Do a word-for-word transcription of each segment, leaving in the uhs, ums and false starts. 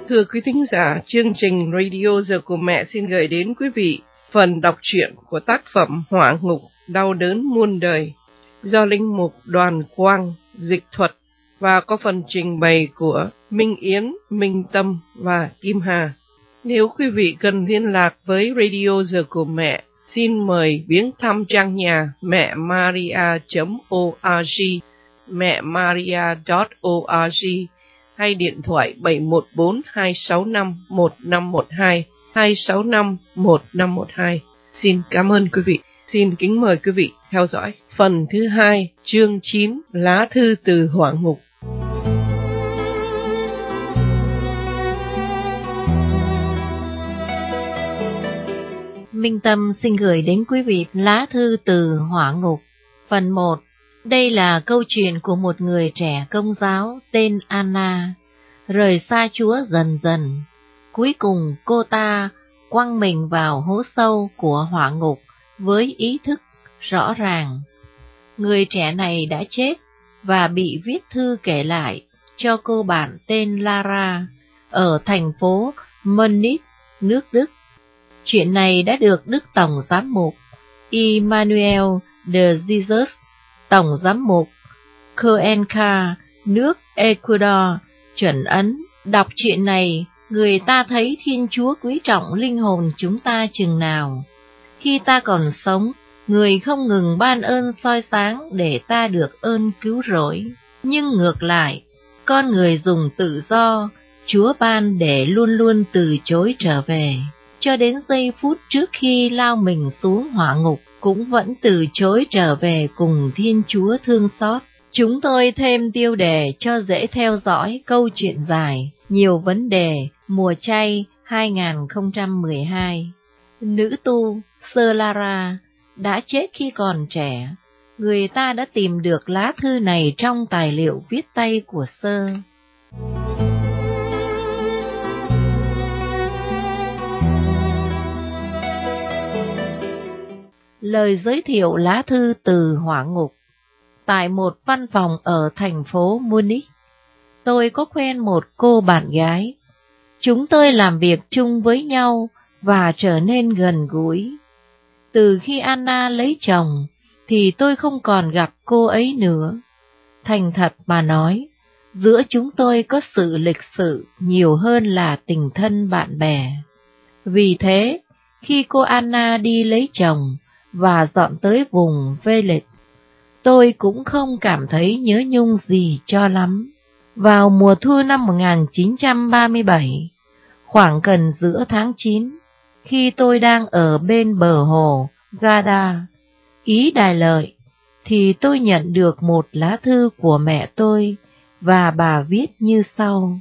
Thưa quý thính giả, chương trình Radio Giờ của Mẹ xin gửi đến quý vị phần đọc truyện của tác phẩm Hỏa Ngục Đau Đớn Muôn Đời do linh mục Đoàn Quang dịch thuật và có phần trình bày của Minh Yến, Minh Tâm và Kim Hà. Nếu quý vị cần liên lạc với Radio Giờ của Mẹ, xin mời viếng thăm trang nhà mẹ maria chấm org, mẹ maria chấm org hay điện thoại bảy một bốn hai sáu năm một năm một hai, hai sáu năm một năm một hai. Xin cảm ơn quý vị. Xin kính mời quý vị theo dõi phần thứ hai, chương chín, lá thư từ hỏa ngục. Minh Tâm xin gửi đến quý vị lá thư từ hỏa ngục. Phần một. Đây là câu chuyện của một người trẻ Công giáo tên Anna, rời xa Chúa dần dần. Cuối cùng cô ta quăng mình vào hố sâu của hỏa ngục với ý thức rõ ràng. Người trẻ này đã chết và bị viết thư kể lại cho cô bạn tên Lara ở thành phố Munich, nước Đức. Chuyện này đã được Đức Tổng Giám mục Emmanuel de Jesus, Tổng Giám mục Cuenca, nước Ecuador, chuẩn ấn. Đọc chuyện này, người ta thấy Thiên Chúa quý trọng linh hồn chúng ta chừng nào. Khi ta còn sống, người không ngừng ban ơn soi sáng để ta được ơn cứu rỗi. Nhưng ngược lại, con người dùng tự do, Chúa ban để luôn luôn từ chối trở về. Cho đến giây phút trước khi lao mình xuống hỏa ngục, cũng vẫn từ chối trở về cùng Thiên Chúa thương xót. Chúng tôi thêm tiêu đề cho dễ theo dõi câu chuyện dài, nhiều vấn đề, mùa chay hai không một hai. Nữ tu Sơ Lara đã chết khi còn trẻ. Người ta đã tìm được lá thư này trong tài liệu viết tay của Sơ. Lời giới thiệu lá thư từ hỏa ngục. Tại một văn phòng ở thành phố Munich, tôi có quen một cô bạn gái. Chúng tôi làm việc chung với nhau và trở nên gần gũi. Từ khi Anna lấy chồng, thì tôi không còn gặp cô ấy nữa. Thành thật mà nói, giữa chúng tôi có sự lịch sự nhiều hơn là tình thân bạn bè. Vì thế, khi cô Anna đi lấy chồng và dọn tới vùng Vellet, tôi cũng không cảm thấy nhớ nhung gì cho lắm. Vào mùa thu năm một nghìn chín trăm ba mươi bảy, khoảng gần giữa tháng chín, khi tôi đang ở bên bờ hồ Garda, Ý Đại Lợi, thì tôi nhận được một lá thư của mẹ tôi và bà viết như sau.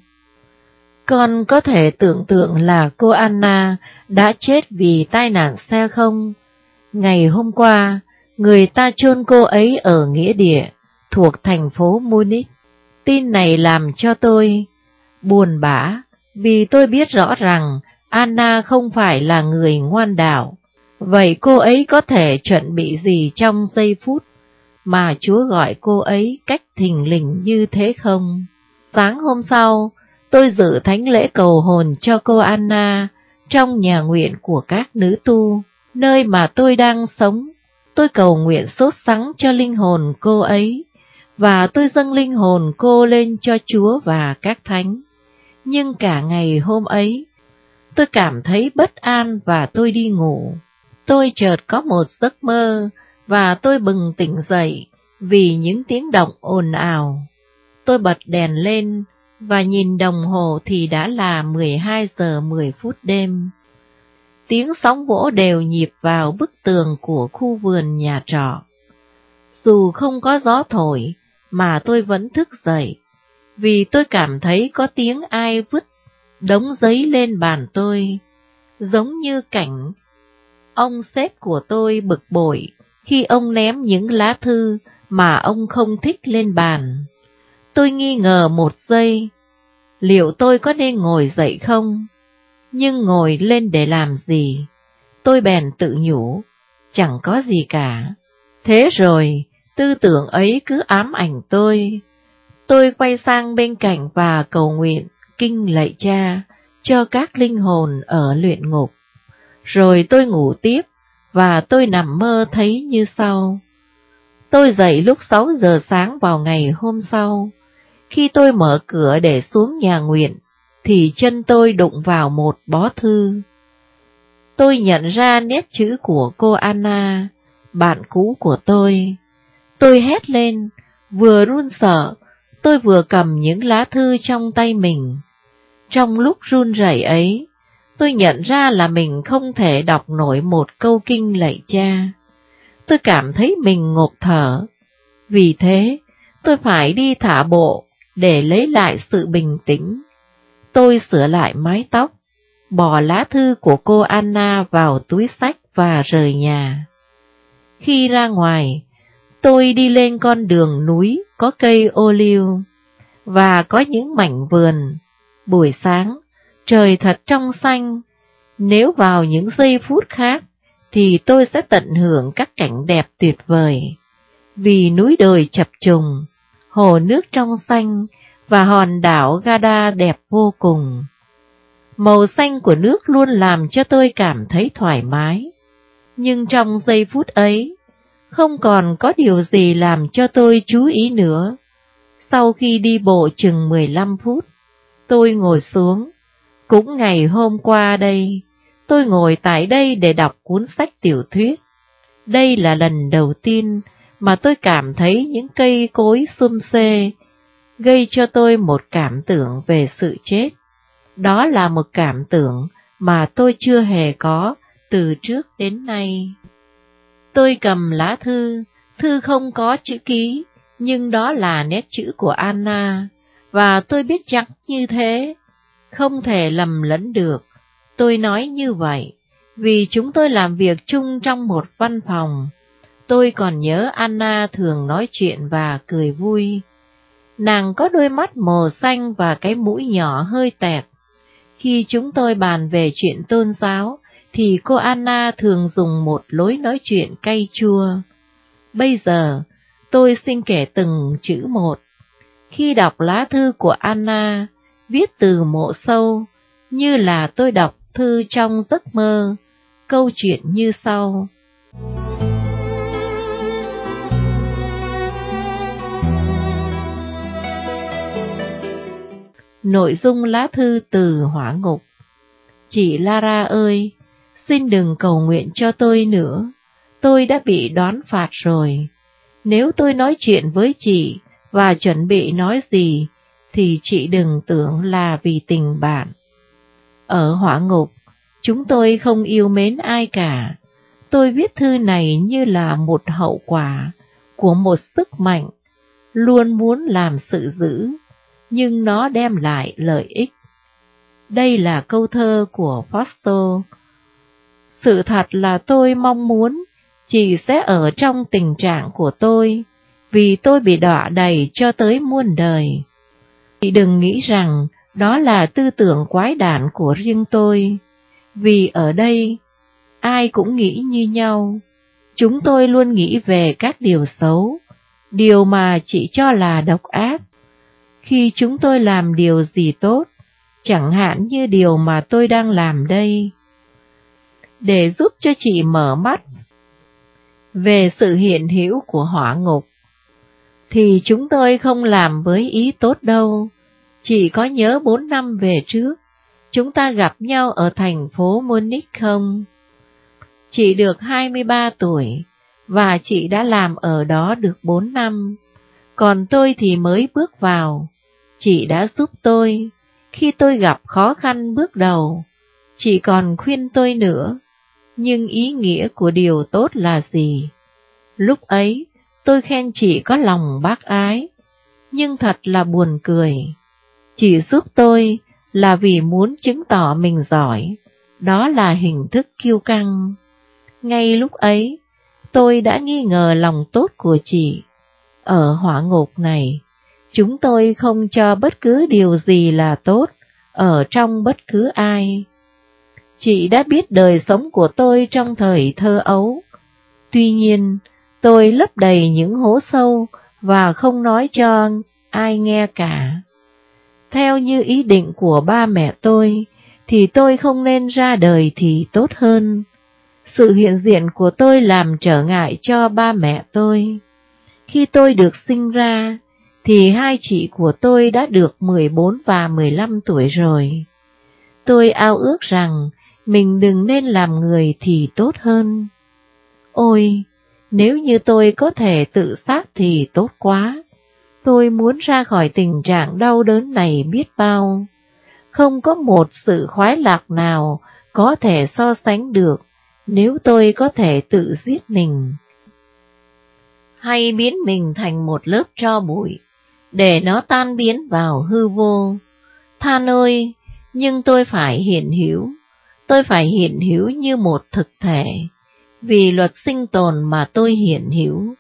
Con có thể tưởng tượng là cô Anna đã chết vì tai nạn xe không? Ngày hôm qua, người ta chôn cô ấy ở nghĩa địa thuộc thành phố Munich. Tin này làm cho tôi buồn bã, vì tôi biết rõ rằng Anna không phải là người ngoan đạo. Vậy cô ấy có thể chuẩn bị gì trong giây phút mà Chúa gọi cô ấy cách thình lình như thế không? Sáng hôm sau, tôi dự thánh lễ cầu hồn cho cô Anna trong nhà nguyện của các nữ tu, nơi mà tôi đang sống. Tôi cầu nguyện sốt sắng cho linh hồn cô ấy, và tôi dâng linh hồn cô lên cho Chúa và các thánh. Nhưng cả ngày hôm ấy, tôi cảm thấy bất an và tôi đi ngủ. Tôi chợt có một giấc mơ, và tôi bừng tỉnh dậy vì những tiếng động ồn ào. Tôi bật đèn lên, và nhìn đồng hồ thì đã là mười hai giờ mười phút đêm. Tiếng sóng vỗ đều nhịp vào bức tường của khu vườn nhà trọ. Dù không có gió thổi, mà tôi vẫn thức dậy, vì tôi cảm thấy có tiếng ai vứt đống giấy lên bàn tôi, giống như cảnh ông sếp của tôi bực bội khi ông ném những lá thư mà ông không thích lên bàn. Tôi nghi ngờ một giây, liệu tôi có nên ngồi dậy không? Nhưng ngồi lên để làm gì? Tôi bèn tự nhủ, chẳng có gì cả. Thế rồi, tư tưởng ấy cứ ám ảnh tôi. Tôi quay sang bên cạnh và cầu nguyện, kinh lạy Cha cho các linh hồn ở luyện ngục. Rồi tôi ngủ tiếp, và tôi nằm mơ thấy như sau. Tôi dậy lúc sáu giờ sáng vào ngày hôm sau. Khi tôi mở cửa để xuống nhà nguyện, thì chân tôi đụng vào một bó thư. Tôi nhận ra nét chữ của cô Anna, bạn cũ của tôi. Tôi hét lên, vừa run sợ, tôi vừa cầm những lá thư trong tay mình. Trong lúc run rẩy ấy, tôi nhận ra là mình không thể đọc nổi một câu kinh lạy Cha. Tôi cảm thấy mình ngộp thở. Vì thế, tôi phải đi thả bộ để lấy lại sự bình tĩnh. Tôi sửa lại mái tóc, bỏ lá thư của cô Anna vào túi xách và rời nhà. Khi ra ngoài, tôi đi lên con đường núi có cây ô liu và có những mảnh vườn. Buổi sáng, trời thật trong xanh. Nếu vào những giây phút khác, thì tôi sẽ tận hưởng các cảnh đẹp tuyệt vời. Vì núi đồi chập trùng, hồ nước trong xanh và hòn đảo Garda đẹp vô cùng. Màu xanh của nước luôn làm cho tôi cảm thấy thoải mái. Nhưng trong giây phút ấy, không còn có điều gì làm cho tôi chú ý nữa. Sau khi đi bộ chừng mười lăm phút, tôi ngồi xuống. Cũng ngày hôm qua đây, tôi ngồi tại đây để đọc cuốn sách tiểu thuyết. Đây là lần đầu tiên mà tôi cảm thấy những cây cối xum xê, gây cho tôi một cảm tưởng về sự chết. Đó là một cảm tưởng mà tôi chưa hề có từ trước đến nay. Tôi cầm lá thư, thư không có chữ ký, nhưng đó là nét chữ của Anna, và tôi biết chắc như thế, không thể lầm lẫn được. Tôi nói như vậy, vì chúng tôi làm việc chung trong một văn phòng. Tôi còn nhớ Anna thường nói chuyện và cười vui. Nàng có đôi mắt màu xanh và cái mũi nhỏ hơi tẹt. Khi chúng tôi bàn về chuyện tôn giáo, thì cô Anna thường dùng một lối nói chuyện cay chua. Bây giờ, tôi xin kể từng chữ một. Khi đọc lá thư của Anna, viết từ mộ sâu, như là tôi đọc thư trong giấc mơ, câu chuyện như sau. Nội dung lá thư từ hỏa ngục. Chị Lara ơi, xin đừng cầu nguyện cho tôi nữa, tôi đã bị đoán phạt rồi. Nếu tôi nói chuyện với chị và chuẩn bị nói gì, thì chị đừng tưởng là vì tình bạn. Ở hỏa ngục, chúng tôi không yêu mến ai cả. Tôi viết thư này như là một hậu quả của một sức mạnh luôn muốn làm sự dữ, nhưng nó đem lại lợi ích. Đây là câu thơ của Fausto. Sự thật là tôi mong muốn chị sẽ ở trong tình trạng của tôi, vì tôi bị đọa đầy cho tới muôn đời. Chị đừng nghĩ rằng đó là tư tưởng quái đản của riêng tôi, vì ở đây ai cũng nghĩ như nhau. Chúng tôi luôn nghĩ về các điều xấu, điều mà chị cho là độc ác. Khi chúng tôi làm điều gì tốt, chẳng hạn như điều mà tôi đang làm đây, để giúp cho chị mở mắt về sự hiện hữu của hỏa ngục, thì chúng tôi không làm với ý tốt đâu. Chị có nhớ bốn năm về trước, chúng ta gặp nhau ở thành phố Munich không? Chị được hai mươi ba tuổi, và chị đã làm ở đó được bốn năm, còn tôi thì mới bước vào. Chị đã giúp tôi khi tôi gặp khó khăn bước đầu. Chị còn khuyên tôi nữa, nhưng ý nghĩa của điều tốt là gì? Lúc ấy, tôi khen chị có lòng bác ái, nhưng thật là buồn cười. Chị giúp tôi là vì muốn chứng tỏ mình giỏi, đó là hình thức kiêu căng. Ngay lúc ấy, tôi đã nghi ngờ lòng tốt của chị. Ở hỏa ngục này, chúng tôi không cho bất cứ điều gì là tốt ở trong bất cứ ai. Chị đã biết đời sống của tôi trong thời thơ ấu. Tuy nhiên, tôi lấp đầy những hố sâu và không nói cho ai nghe cả. theo như ý định của ba mẹ tôi, thì tôi không nên ra đời thì tốt hơn. Sự hiện diện của tôi làm trở ngại cho ba mẹ tôi. Khi tôi được sinh ra, thì hai chị của tôi đã được mười bốn và mười lăm tuổi rồi. Tôi ao ước rằng mình đừng nên làm người thì tốt hơn. Ôi, nếu như tôi có thể tự sát thì tốt quá. Tôi muốn ra khỏi tình trạng đau đớn này biết bao. Không có một sự khoái lạc nào có thể so sánh được nếu tôi có thể tự giết mình, hay biến mình thành một lớp tro bụi, để nó tan biến vào hư vô. Than ơi, nhưng tôi phải hiện hữu, tôi phải hiện hữu như một thực thể, vì luật sinh tồn mà tôi hiện hữu.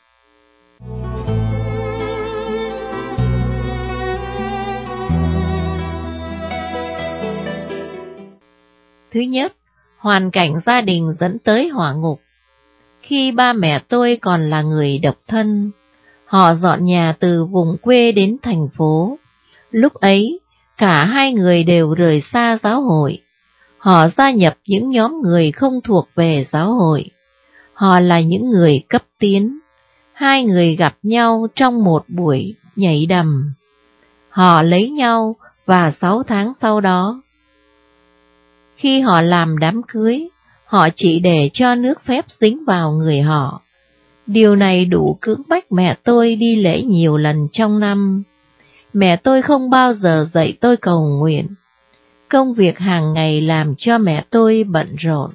Thứ nhất, hoàn cảnh gia đình dẫn tới hỏa ngục. Khi ba mẹ tôi còn là người độc thân, họ dọn nhà từ vùng quê đến thành phố. Lúc ấy, cả hai người đều rời xa giáo hội. Họ gia nhập những nhóm người không thuộc về giáo hội. Họ là những người cấp tiến. Hai người gặp nhau trong một buổi nhảy đầm. Họ lấy nhau và sáu tháng sau đó, khi họ làm đám cưới, họ chỉ để cho nước phép dính vào người họ. Điều này đủ cưỡng bách mẹ tôi đi lễ nhiều lần trong năm. Mẹ tôi không bao giờ dạy tôi cầu nguyện. Công việc hàng ngày làm cho mẹ tôi bận rộn.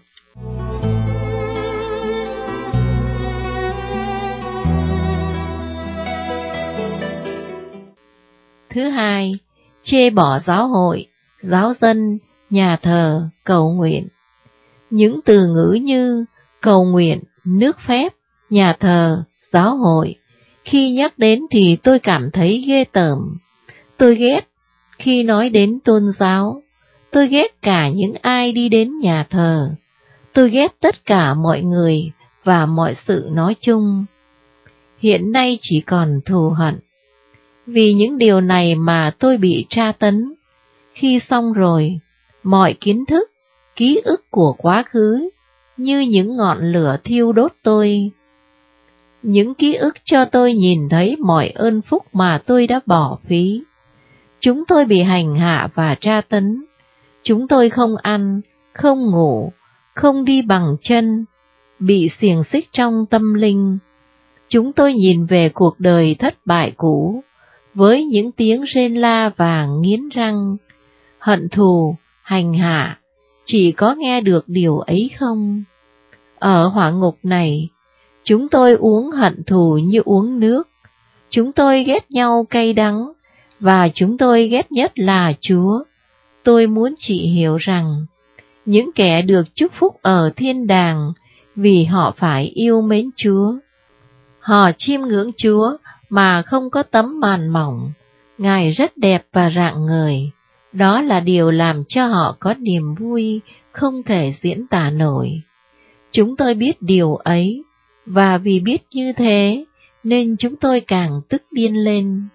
Thứ hai, chê bỏ giáo hội, giáo dân, nhà thờ, cầu nguyện. Những từ ngữ như cầu nguyện, nước phép, nhà thờ, giáo hội, khi nhắc đến thì tôi cảm thấy ghê tởm. Tôi ghét khi nói đến tôn giáo. Tôi ghét cả những ai đi đến nhà thờ. Tôi ghét tất cả mọi người và mọi sự nói chung. Hiện nay chỉ còn thù hận. Vì những điều này mà tôi bị tra tấn. Khi xong rồi, mọi kiến thức, ký ức của quá khứ như những ngọn lửa thiêu đốt tôi. Những ký ức cho tôi nhìn thấy mọi ơn phúc mà tôi đã bỏ phí. Chúng tôi bị hành hạ và tra tấn. Chúng tôi không ăn, không ngủ, không đi bằng chân, bị xiềng xích trong tâm linh. Chúng tôi nhìn về cuộc đời thất bại cũ, với những tiếng rên la và nghiến răng, hận thù, hành hạ, chỉ có nghe được điều ấy không? Ở hỏa ngục này, chúng tôi uống hận thù như uống nước. Chúng tôi ghét nhau cay đắng, và chúng tôi ghét nhất là Chúa. Tôi muốn chị hiểu rằng, những kẻ được chúc phúc ở thiên đàng vì họ phải yêu mến Chúa. Họ chiêm ngưỡng Chúa mà không có tấm màn mỏng. Ngài rất đẹp và rạng ngời. Đó là điều làm cho họ có niềm vui không thể diễn tả nổi. Chúng tôi biết điều ấy, và vì biết như thế, nên chúng tôi càng tức điên lên.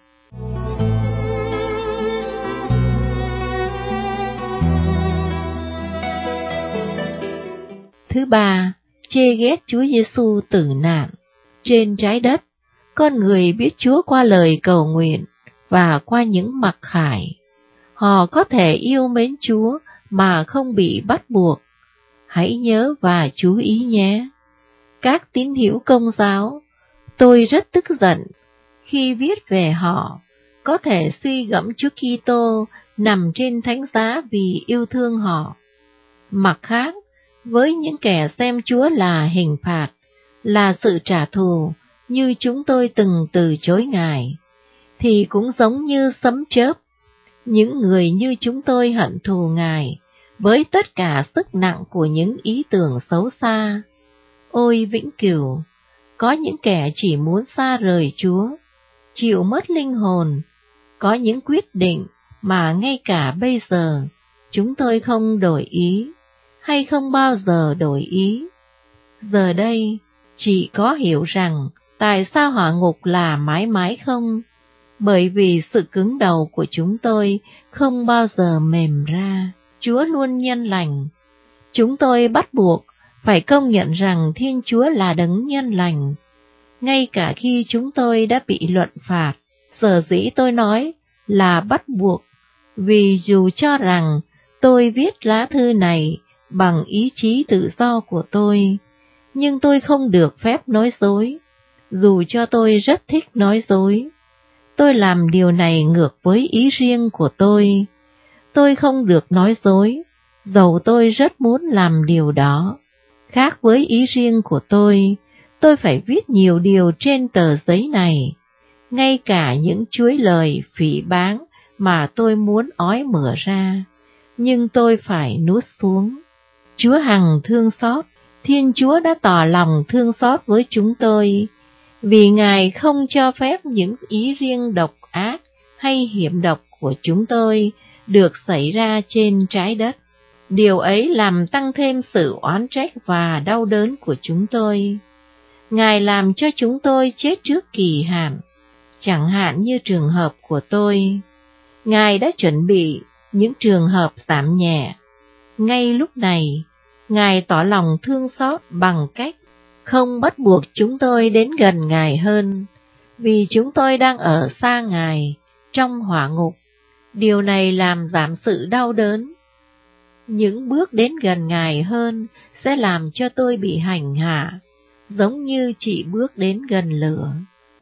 Thứ ba, chê ghét Chúa Giêsu tử nạn. Trên trái đất, con người biết Chúa qua lời cầu nguyện và qua những mặc khải. Họ có thể yêu mến Chúa mà không bị bắt buộc. Hãy nhớ và chú ý nhé. Các tín hữu Công giáo, tôi rất tức giận khi viết về họ, có thể suy gẫm Chúa Kitô nằm trên thánh giá vì yêu thương họ. Mặt khác, với những kẻ xem Chúa là hình phạt, là sự trả thù như chúng tôi từng từ chối Ngài, thì cũng giống như sấm chớp. Những người như chúng tôi hận thù Ngài với tất cả sức nặng của những ý tưởng xấu xa. Ôi vĩnh cửu, có những kẻ chỉ muốn xa rời Chúa, chịu mất linh hồn, có những quyết định mà ngay cả bây giờ chúng tôi không đổi ý, hay không bao giờ đổi ý. Giờ đây, chị có hiểu rằng tại sao hỏa ngục là mãi mãi không? bởi vì sự cứng đầu của chúng tôi không bao giờ mềm ra. Chúa luôn nhân lành. Chúng tôi bắt buộc phải công nhận rằng Thiên Chúa là đấng nhân lành, ngay cả khi chúng tôi đã bị luận phạt. Sở dĩ tôi nói là bắt buộc, vì dù cho rằng tôi viết lá thư này bằng ý chí tự do của tôi, nhưng tôi không được phép nói dối, dù cho tôi rất thích nói dối. Tôi làm điều này ngược với ý riêng của tôi. Tôi không được nói dối, dầu tôi rất muốn làm điều đó. Khác với ý riêng của tôi, tôi phải viết nhiều điều trên tờ giấy này, ngay cả những chuỗi lời phỉ báng mà tôi muốn ói mửa ra, nhưng tôi phải nuốt xuống. Chúa hằng thương xót, Thiên Chúa đã tỏ lòng thương xót với chúng tôi, vì Ngài không cho phép những ý riêng độc ác hay hiểm độc của chúng tôi được xảy ra trên trái đất. Điều ấy làm tăng thêm sự oán trách và đau đớn của chúng tôi. Ngài làm cho chúng tôi chết trước kỳ hạn, chẳng hạn như trường hợp của tôi. Ngài đã chuẩn bị những trường hợp giảm nhẹ. Ngay lúc này, Ngài tỏ lòng thương xót bằng cách không bắt buộc chúng tôi đến gần Ngài hơn, vì chúng tôi đang ở xa Ngài, trong hỏa ngục. Điều này làm giảm sự đau đớn. Những bước đến gần Ngài hơn sẽ làm cho tôi bị hành hạ, giống như chị bước đến gần lửa.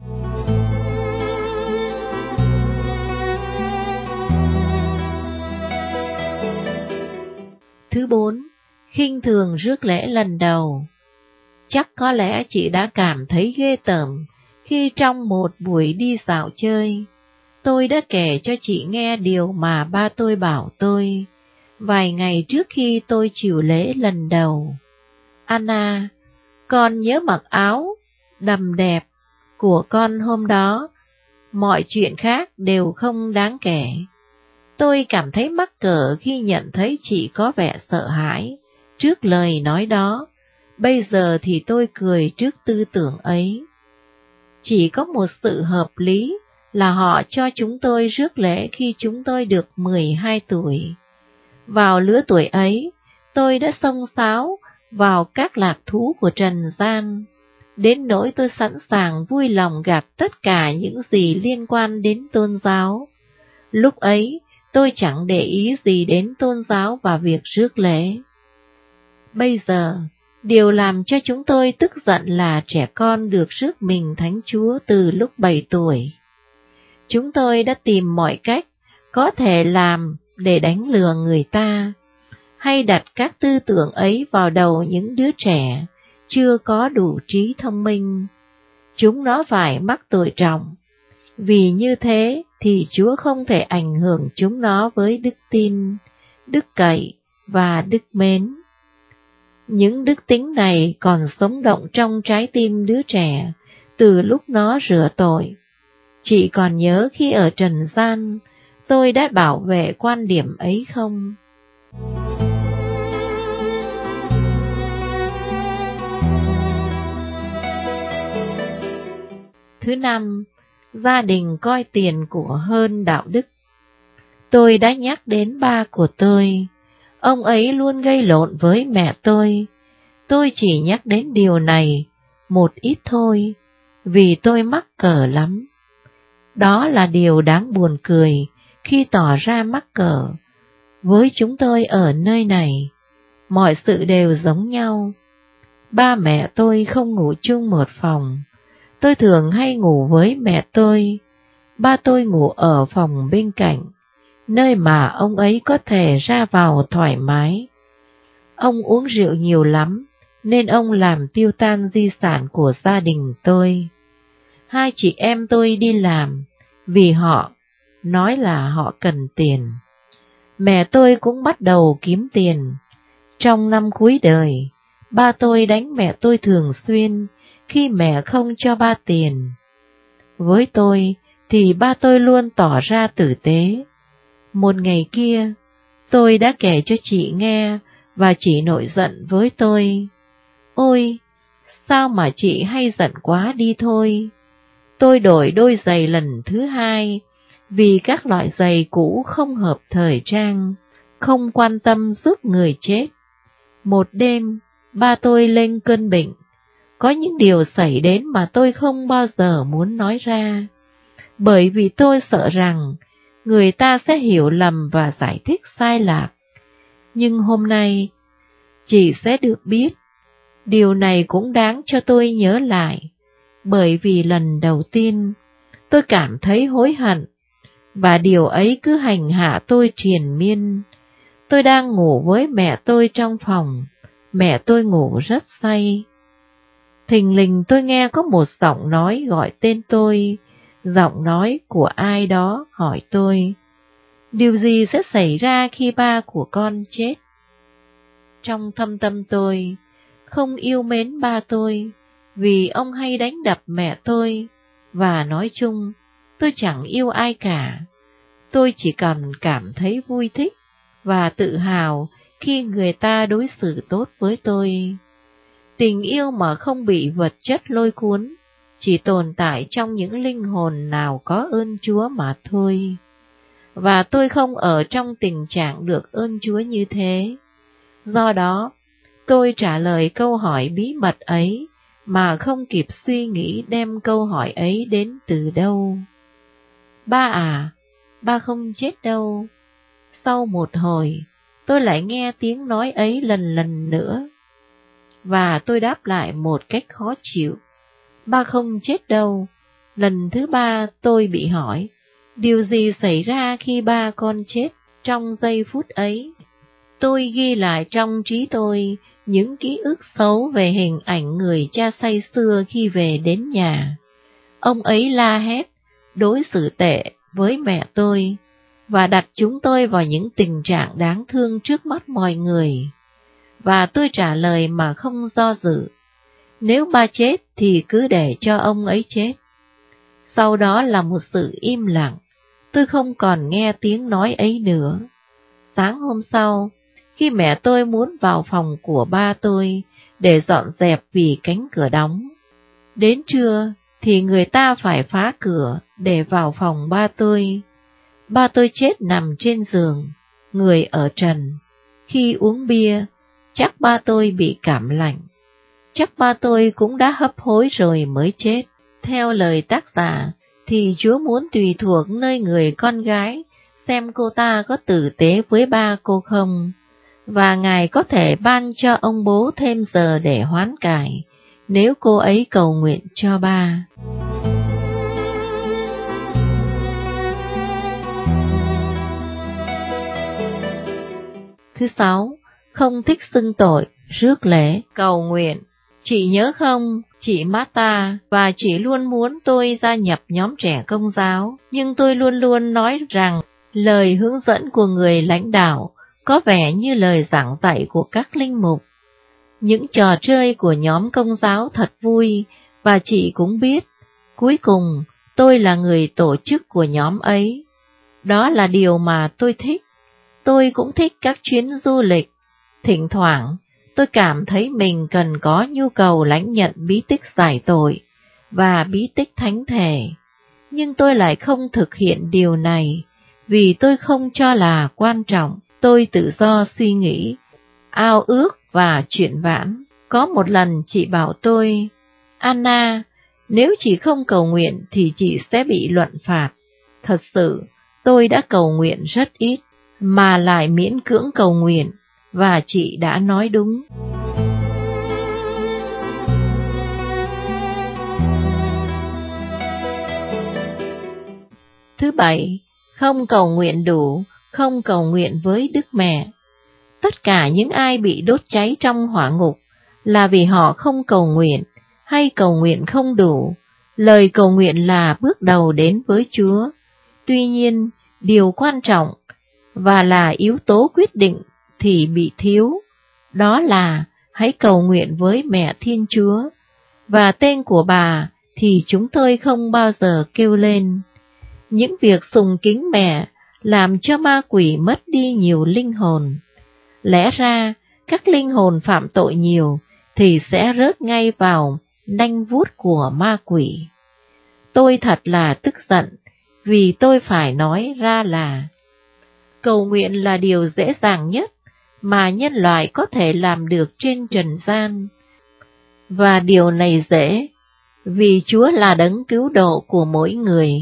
Thứ bốn, khinh thường rước lễ lần đầu. Chắc có lẽ chị đã cảm thấy ghê tởm khi trong một buổi đi dạo chơi, tôi đã kể cho chị nghe điều mà ba tôi bảo tôi vài ngày trước khi tôi chịu lễ lần đầu. Anna, con nhớ mặc áo đầm đẹp của con hôm đó, mọi chuyện khác đều không đáng kể. Tôi cảm thấy mắc cỡ khi nhận thấy chị có vẻ sợ hãi trước lời nói đó. Bây giờ thì tôi cười trước tư tưởng ấy. Chỉ có một sự hợp lý là họ cho chúng tôi rước lễ khi chúng tôi được mười hai tuổi. Vào lứa tuổi ấy, tôi đã xông xáo vào các lạc thú của trần gian, đến nỗi tôi sẵn sàng vui lòng gạt tất cả những gì liên quan đến tôn giáo. Lúc ấy, tôi chẳng để ý gì đến tôn giáo và việc rước lễ. Bây giờ, điều làm cho chúng tôi tức giận là trẻ con được rước mình Thánh Chúa từ lúc bảy tuổi. Chúng tôi đã tìm mọi cách có thể làm để đánh lừa người ta, hay đặt các tư tưởng ấy vào đầu những đứa trẻ chưa có đủ trí thông minh. Chúng nó phải mắc tội trọng, vì như thế thì Chúa không thể ảnh hưởng chúng nó với đức tin, đức cậy và đức mến. Những đức tính này còn sống động trong trái tim đứa trẻ từ lúc nó rửa tội. Chị còn nhớ khi ở trần gian, tôi đã bảo vệ quan điểm ấy không? Thứ năm, gia đình coi tiền của hơn đạo đức. Tôi đã nhắc đến ba của tôi. Ông ấy luôn gây lộn với mẹ tôi. Tôi chỉ nhắc đến điều này một ít thôi, vì tôi mắc cỡ lắm. Đó là điều đáng buồn cười khi tỏ ra mắc cỡ. Với chúng tôi ở nơi này, mọi sự đều giống nhau. Ba mẹ tôi không ngủ chung một phòng. Tôi thường hay ngủ với mẹ tôi. Ba tôi ngủ ở phòng bên cạnh, nơi mà ông ấy có thể ra vào thoải mái. Ông uống rượu nhiều lắm, nên ông làm tiêu tan di sản của gia đình tôi. Hai chị em tôi đi làm, vì họ nói là họ cần tiền. Mẹ tôi cũng bắt đầu kiếm tiền. Trong năm cuối đời, ba tôi đánh mẹ tôi thường xuyên khi mẹ không cho ba tiền. Với tôi thì ba tôi luôn tỏ ra tử tế. Một ngày kia, tôi đã kể cho chị nghe và chị nổi giận với tôi. Ôi, sao mà chị hay giận quá đi thôi. tôi đổi đôi giày lần thứ hai, vì các loại giày cũ không hợp thời trang, không quan tâm giúp người chết. Một đêm, ba tôi lên cơn bệnh. Có những điều xảy đến mà tôi không bao giờ muốn nói ra, bởi vì tôi sợ rằng người ta sẽ hiểu lầm và giải thích sai lạc. Nhưng hôm nay, chị sẽ được biết, điều này cũng đáng cho tôi nhớ lại, bởi vì lần đầu tiên tôi cảm thấy hối hận, và điều ấy cứ hành hạ tôi triền miên. Tôi đang ngủ với mẹ tôi trong phòng, mẹ tôi ngủ rất say. Thình lình tôi nghe có một giọng nói gọi tên tôi, giọng nói của ai đó hỏi tôi, điều gì sẽ xảy ra khi ba của con chết? Trong thâm tâm tôi, không yêu mến ba tôi, vì ông hay đánh đập mẹ tôi, và nói chung, tôi chẳng yêu ai cả. Tôi chỉ cần cảm thấy vui thích và tự hào khi người ta đối xử tốt với tôi. Tình yêu mà không bị vật chất lôi cuốn, chỉ tồn tại trong những linh hồn nào có ơn Chúa mà thôi. Và tôi không ở trong tình trạng được ơn Chúa như thế. Do đó, tôi trả lời câu hỏi bí mật ấy mà không kịp suy nghĩ đem câu hỏi ấy đến từ đâu. Ba à, ba không chết đâu. Sau một hồi, tôi lại nghe tiếng nói ấy lần lần nữa, và tôi đáp lại một cách khó chịu. Ba không chết đâu. Lần thứ ba tôi bị hỏi, điều gì xảy ra khi ba con chết? Trong giây phút ấy, tôi ghi lại trong trí tôi những ký ức xấu về hình ảnh người cha say xưa khi về đến nhà. Ông ấy la hét, đối xử tệ với mẹ tôi, và đặt chúng tôi vào những tình trạng đáng thương trước mắt mọi người. Và tôi trả lời mà không do dự, nếu ba chết thì cứ để cho ông ấy chết. Sau đó là một sự im lặng, tôi không còn nghe tiếng nói ấy nữa. Sáng hôm sau, khi mẹ tôi muốn vào phòng của ba tôi để dọn dẹp vì cánh cửa đóng, đến trưa thì người ta phải phá cửa để vào phòng ba tôi. Ba tôi chết nằm trên giường, người ở trần. Khi uống bia, chắc ba tôi bị cảm lạnh. Chắc ba tôi cũng đã hấp hối rồi mới chết. Theo lời tác giả, thì Chúa muốn tùy thuộc nơi người con gái, xem cô ta có tử tế với ba cô không, và Ngài có thể ban cho ông bố thêm giờ để hoán cải, nếu cô ấy cầu nguyện cho ba. Thứ sáu, không thích xưng tội, rước lễ, cầu nguyện. Chị nhớ không, chị Martha và chị luôn muốn tôi gia nhập nhóm trẻ Công giáo, nhưng tôi luôn luôn nói rằng lời hướng dẫn của người lãnh đạo có vẻ như lời giảng dạy của các linh mục. Những trò chơi của nhóm Công giáo thật vui, và chị cũng biết, cuối cùng tôi là người tổ chức của nhóm ấy. Đó là điều mà tôi thích. Tôi cũng thích các chuyến du lịch. Thỉnh thoảng, tôi cảm thấy mình cần có nhu cầu lãnh nhận bí tích giải tội và bí tích thánh thể, nhưng tôi lại không thực hiện điều này vì tôi không cho là quan trọng. Tôi tự do suy nghĩ, ao ước và chuyện vãn. Có một lần chị bảo tôi, Anna, nếu chị không cầu nguyện thì chị sẽ bị luận phạt. Thật sự, tôi đã cầu nguyện rất ít, mà lại miễn cưỡng cầu nguyện, và chị đã nói đúng. Thứ bảy, không cầu nguyện đủ, không cầu nguyện với Đức Mẹ. Tất cả những ai bị đốt cháy trong hỏa ngục là vì họ không cầu nguyện hay cầu nguyện không đủ. Lời cầu nguyện là bước đầu đến với Chúa. Tuy nhiên, điều quan trọng và là yếu tố quyết định thì bị thiếu. Đó là hãy cầu nguyện với Mẹ Thiên Chúa, và tên của bà thì chúng tôi không bao giờ kêu lên. Những việc sùng kính mẹ làm cho ma quỷ mất đi nhiều linh hồn. Lẽ ra, các linh hồn phạm tội nhiều thì sẽ rớt ngay vào nanh vuốt của ma quỷ. Tôi thật là tức giận, vì tôi phải nói ra là cầu nguyện là điều dễ dàng nhất mà nhân loại có thể làm được trên trần gian. Và điều này dễ, vì Chúa là đấng cứu độ của mỗi người.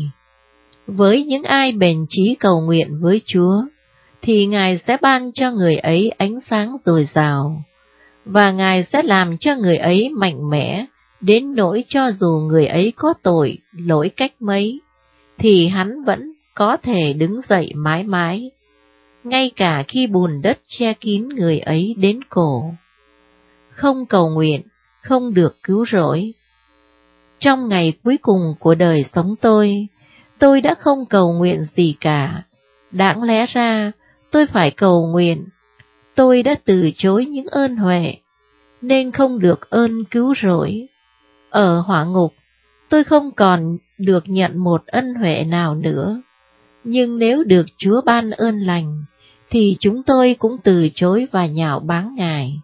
Với những ai bền chí cầu nguyện với Chúa, thì Ngài sẽ ban cho người ấy ánh sáng dồi dào, và Ngài sẽ làm cho người ấy mạnh mẽ, đến nỗi cho dù người ấy có tội, lỗi cách mấy, thì hắn vẫn có thể đứng dậy mãi mãi, ngay cả khi bùn đất che kín người ấy đến cổ. Không cầu nguyện, không được cứu rỗi. Trong ngày cuối cùng của đời sống tôi, tôi đã không cầu nguyện gì cả. Đáng lẽ ra, tôi phải cầu nguyện. Tôi đã từ chối những ơn huệ, nên không được ơn cứu rỗi. Ở hỏa ngục, tôi không còn được nhận một ân huệ nào nữa. Nhưng nếu được Chúa ban ơn lành, thì chúng tôi cũng từ chối và nhạo báng Ngài.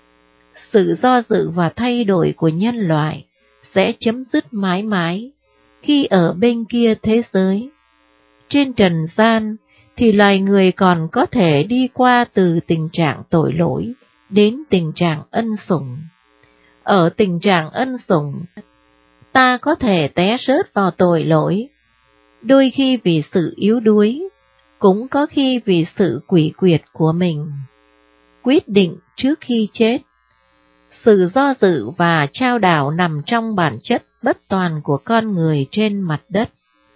Sự do dự và thay đổi của nhân loại sẽ chấm dứt mãi mãi khi ở bên kia thế giới. Trên trần gian thì loài người còn có thể đi qua từ tình trạng tội lỗi đến tình trạng ân sủng. Ở tình trạng ân sủng, ta có thể té rớt vào tội lỗi, đôi khi vì sự yếu đuối, cũng có khi vì sự quỷ quyệt của mình. Quyết định trước khi chết. Sự do dự và trao đảo nằm trong bản chất bất toàn của con người trên mặt đất,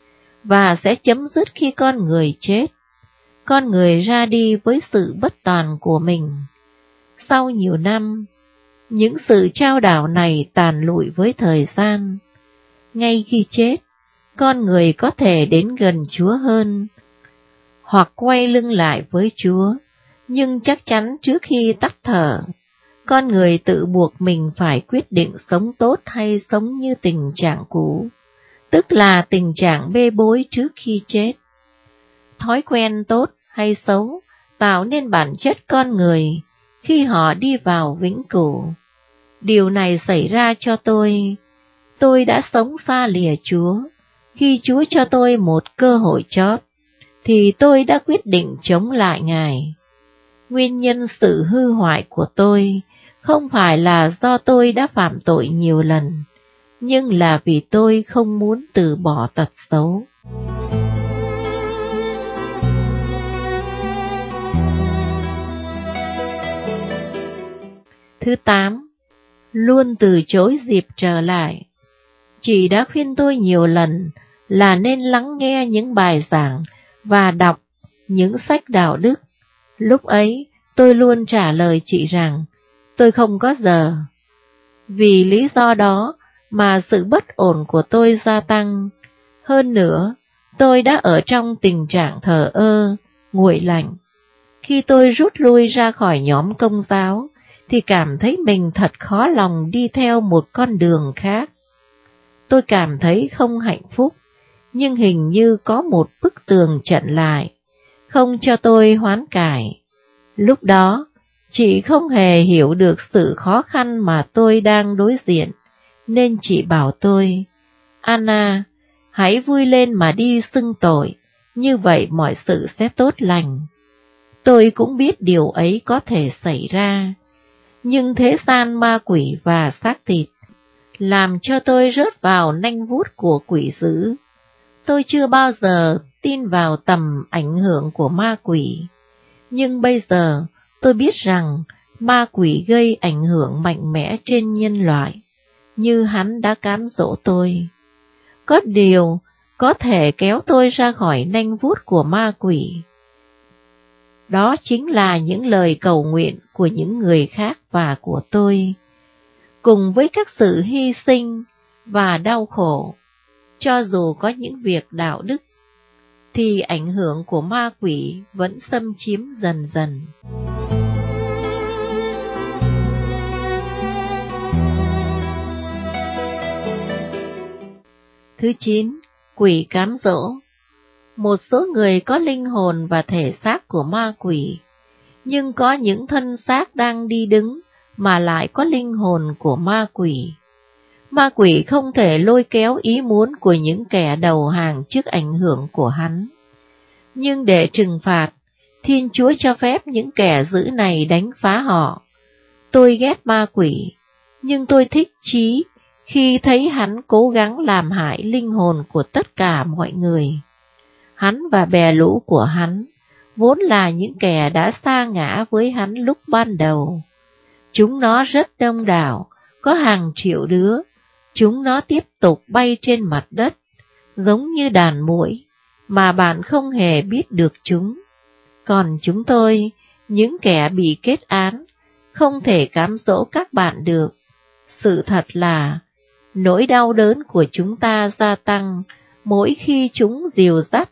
và sẽ chấm dứt khi con người chết. Con người ra đi với sự bất toàn của mình. Sau nhiều năm, những sự trao đảo này tàn lụi với thời gian. Ngay khi chết, con người có thể đến gần Chúa hơn, hoặc quay lưng lại với Chúa, nhưng chắc chắn trước khi tắt thở, con người tự buộc mình phải quyết định sống tốt hay sống như tình trạng cũ, tức là tình trạng bê bối trước khi chết. Thói quen tốt hay xấu tạo nên bản chất con người khi họ đi vào vĩnh cửu. Điều này xảy ra cho tôi. Tôi đã sống xa lìa Chúa. Khi Chúa cho tôi một cơ hội chót, thì tôi đã quyết định chống lại Ngài. Nguyên nhân sự hư hoại của tôi không phải là do tôi đã phạm tội nhiều lần, nhưng là vì tôi không muốn từ bỏ tật xấu. Thứ tám, luôn từ chối dịp trở lại. Chị đã khuyên tôi nhiều lần là nên lắng nghe những bài giảng và đọc những sách đạo đức. Lúc ấy, tôi luôn trả lời chị rằng tôi không có giờ. Vì lý do đó mà sự bất ổn của tôi gia tăng. Hơn nữa, tôi đã ở trong tình trạng thờ ơ, nguội lạnh. Khi tôi rút lui ra khỏi nhóm Công giáo, thì cảm thấy mình thật khó lòng đi theo một con đường khác. Tôi cảm thấy không hạnh phúc, nhưng hình như có một bức tường chặn lại, không cho tôi hoán cải. Lúc đó, chị không hề hiểu được sự khó khăn mà tôi đang đối diện, nên chị bảo tôi, Anna, hãy vui lên mà đi xưng tội, như vậy mọi sự sẽ tốt lành. Tôi cũng biết điều ấy có thể xảy ra, nhưng thế gian ma quỷ và xác thịt làm cho tôi rớt vào nanh vuốt của quỷ dữ. Tôi chưa bao giờ tin vào tầm ảnh hưởng của ma quỷ, nhưng bây giờ tôi biết rằng ma quỷ gây ảnh hưởng mạnh mẽ trên nhân loại, như hắn đã cám dỗ tôi. Có điều có thể kéo tôi ra khỏi nanh vuốt của ma quỷ. Đó chính là những lời cầu nguyện của những người khác và của tôi, cùng với các sự hy sinh và đau khổ. Cho dù có những việc đạo đức, thì ảnh hưởng của ma quỷ vẫn xâm chiếm dần dần. Thứ chín, quỷ cám dỗ. Một số người có linh hồn và thể xác của ma quỷ, nhưng có những thân xác đang đi đứng mà lại có linh hồn của ma quỷ. Ma quỷ không thể lôi kéo ý muốn của những kẻ đầu hàng trước ảnh hưởng của hắn. Nhưng để trừng phạt, Thiên Chúa cho phép những kẻ dữ này đánh phá họ. Tôi ghét ma quỷ, nhưng tôi thích Chí khi thấy hắn cố gắng làm hại linh hồn của tất cả mọi người. Hắn và bè lũ của hắn vốn là những kẻ đã sa ngã với hắn lúc ban đầu. Chúng nó rất đông đảo, có hàng triệu đứa. Chúng nó tiếp tục bay trên mặt đất, giống như đàn muỗi, mà bạn không hề biết được chúng. Còn chúng tôi, những kẻ bị kết án, không thể cám dỗ các bạn được. Sự thật là, nỗi đau đớn của chúng ta gia tăng mỗi khi chúng dìu dắt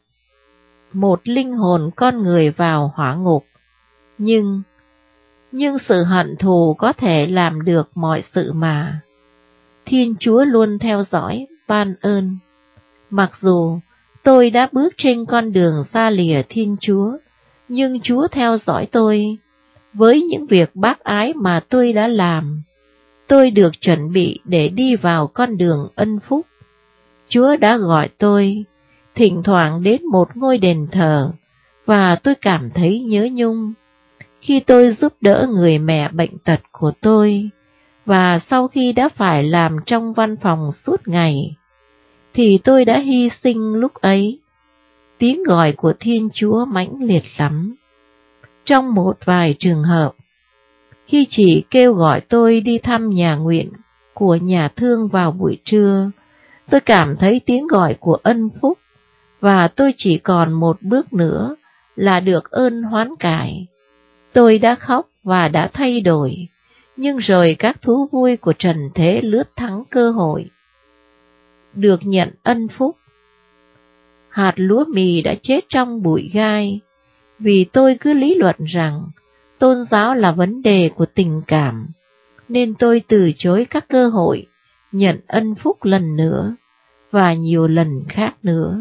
một linh hồn con người vào hỏa ngục. Nhưng, nhưng sự hận thù có thể làm được mọi sự mà. Thiên Chúa luôn theo dõi, ban ơn. Mặc dù tôi đã bước trên con đường xa lìa Thiên Chúa, nhưng Chúa theo dõi tôi. Với những việc bác ái mà tôi đã làm, tôi được chuẩn bị để đi vào con đường ân phúc. Chúa đã gọi tôi, thỉnh thoảng đến một ngôi đền thờ, và tôi cảm thấy nhớ nhung. Khi tôi giúp đỡ người mẹ bệnh tật của tôi, và sau khi đã phải làm trong văn phòng suốt ngày, thì tôi đã hy sinh lúc ấy. Tiếng gọi của Thiên Chúa mãnh liệt lắm. Trong một vài trường hợp, khi chị kêu gọi tôi đi thăm nhà nguyện của nhà thương vào buổi trưa, tôi cảm thấy tiếng gọi của ân phúc, và tôi chỉ còn một bước nữa là được ơn hoán cải. Tôi đã khóc và đã thay đổi, nhưng rồi các thú vui của trần thế lướt thắng cơ hội được nhận ân phúc. Hạt lúa mì đã chết trong bụi gai, vì tôi cứ lý luận rằng tôn giáo là vấn đề của tình cảm, nên tôi từ chối các cơ hội nhận ân phúc lần nữa và nhiều lần khác nữa.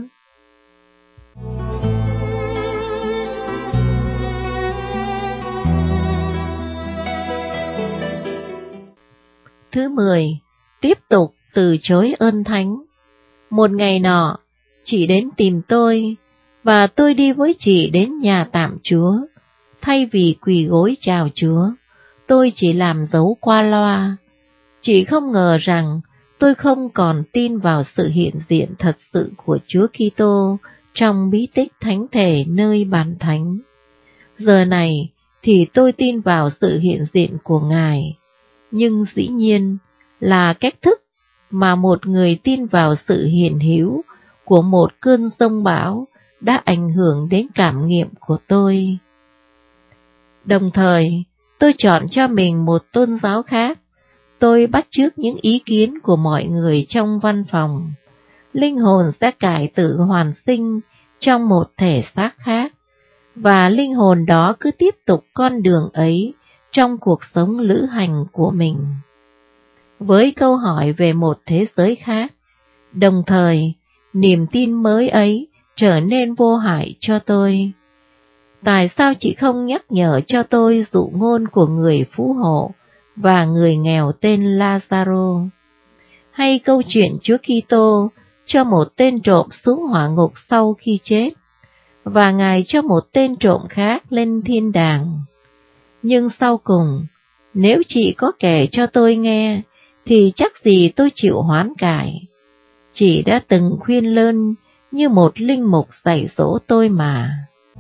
Thứ mười, tiếp tục từ chối ơn thánh. Một ngày nọ, chị đến tìm tôi, và tôi đi với chị đến nhà tạm Chúa. Thay vì quỳ gối chào Chúa, tôi chỉ làm dấu qua loa. Chị không ngờ rằng tôi không còn tin vào sự hiện diện thật sự của Chúa Kitô trong bí tích thánh thể nơi bàn thánh. Giờ này thì tôi tin vào sự hiện diện của Ngài, nhưng dĩ nhiên là cách thức mà một người tin vào sự hiện hữu của một cơn giông bão đã ảnh hưởng đến cảm nghiệm của tôi. Đồng thời, tôi chọn cho mình một tôn giáo khác. Tôi bắt chước những ý kiến của mọi người trong văn phòng. Linh hồn sẽ cải tử hoàn sinh trong một thể xác khác, và linh hồn đó cứ tiếp tục con đường ấy trong cuộc sống lữ hành của mình. Với câu hỏi về một thế giới khác, đồng thời niềm tin mới ấy trở nên vô hại cho tôi. Tại sao chị không nhắc nhở cho tôi dụ ngôn của người phú hộ và người nghèo tên Lazaro, hay câu chuyện Chúa Kitô cho một tên trộm xuống hỏa ngục sau khi chết, và Ngài cho một tên trộm khác lên thiên đàng? Nhưng sau cùng, nếu chị có kể cho tôi nghe, thì chắc gì tôi chịu hoán cải. Chị đã từng khuyên lơn như một linh mục dạy dỗ tôi mà.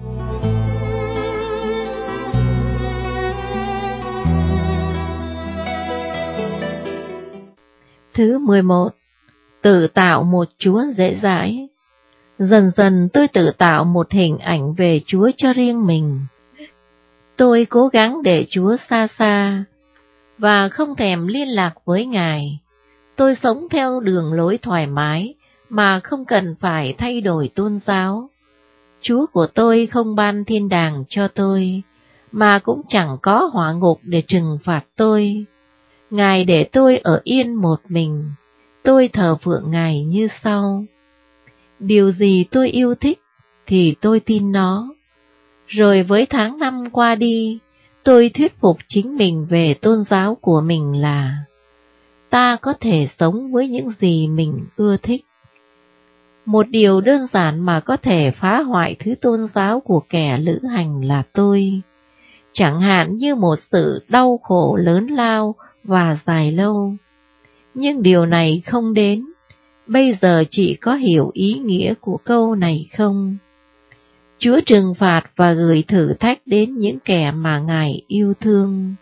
Thứ mười một. Tự tạo một Chúa dễ dãi. Dần dần tôi tự tạo một hình ảnh về Chúa cho riêng mình. Tôi cố gắng để Chúa xa xa, và không thèm liên lạc với Ngài. Tôi sống theo đường lối thoải mái, mà không cần phải thay đổi tôn giáo. Chúa của tôi không ban thiên đàng cho tôi, mà cũng chẳng có hỏa ngục để trừng phạt tôi. Ngài để tôi ở yên một mình, tôi thờ phượng Ngài như sau. Điều gì tôi yêu thích thì tôi tin nó. Rồi với tháng năm qua đi, tôi thuyết phục chính mình về tôn giáo của mình là ta có thể sống với những gì mình ưa thích. Một điều đơn giản mà có thể phá hoại thứ tôn giáo của kẻ lữ hành là tôi, chẳng hạn như một sự đau khổ lớn lao và dài lâu. Nhưng điều này không đến. Bây giờ chị có hiểu ý nghĩa của câu này không? Chúa trừng phạt và gửi thử thách đến những kẻ mà Ngài yêu thương.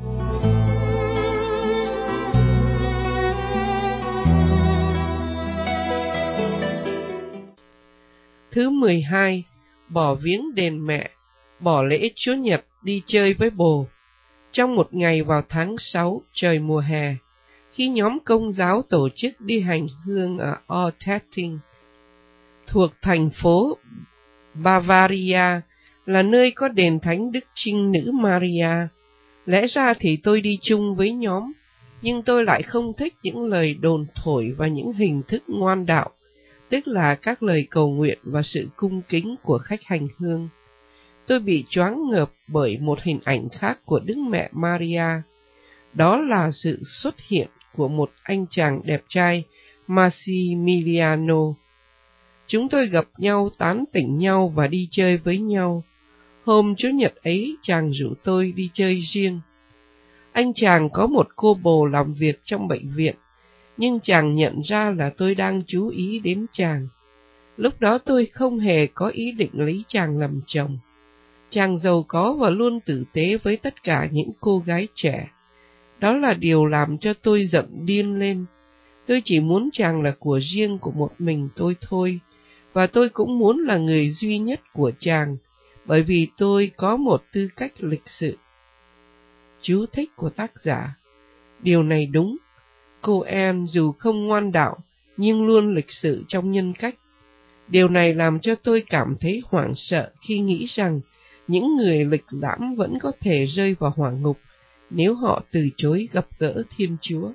Thứ mười hai, bỏ viếng đền mẹ, bỏ lễ Chúa Nhật đi chơi với bồ. Trong một ngày vào tháng sáu, trời mùa hè, khi nhóm Công giáo tổ chức đi hành hương ở Otterting, thuộc thành phố Bavaria, là nơi có đền thánh Đức Trinh Nữ Maria. Lẽ ra thì tôi đi chung với nhóm, nhưng tôi lại không thích những lời đồn thổi và những hình thức ngoan đạo, tức là các lời cầu nguyện và sự cung kính của khách hành hương. Tôi bị choáng ngợp bởi một hình ảnh khác của Đức Mẹ Maria. Đó là sự xuất hiện của một anh chàng đẹp trai, Massimiliano. Chúng tôi gặp nhau, tán tỉnh nhau và đi chơi với nhau. Hôm Chủ nhật ấy, chàng rủ tôi đi chơi riêng. Anh chàng có một cô bồ làm việc trong bệnh viện, nhưng chàng nhận ra là tôi đang chú ý đến chàng. Lúc đó tôi không hề có ý định lấy chàng làm chồng. Chàng giàu có và luôn tử tế với tất cả những cô gái trẻ. Đó là điều làm cho tôi giận điên lên. Tôi chỉ muốn chàng là của riêng của một mình tôi thôi, và tôi cũng muốn là người duy nhất của chàng, bởi vì tôi có một tư cách lịch sự. Chú thích của tác giả. Điều này đúng. Cô Anne dù không ngoan đạo, nhưng luôn lịch sự trong nhân cách. Điều này làm cho tôi cảm thấy hoảng sợ khi nghĩ rằng những người lịch lãm vẫn có thể rơi vào hỏa ngục nếu họ từ chối gặp gỡ Thiên Chúa.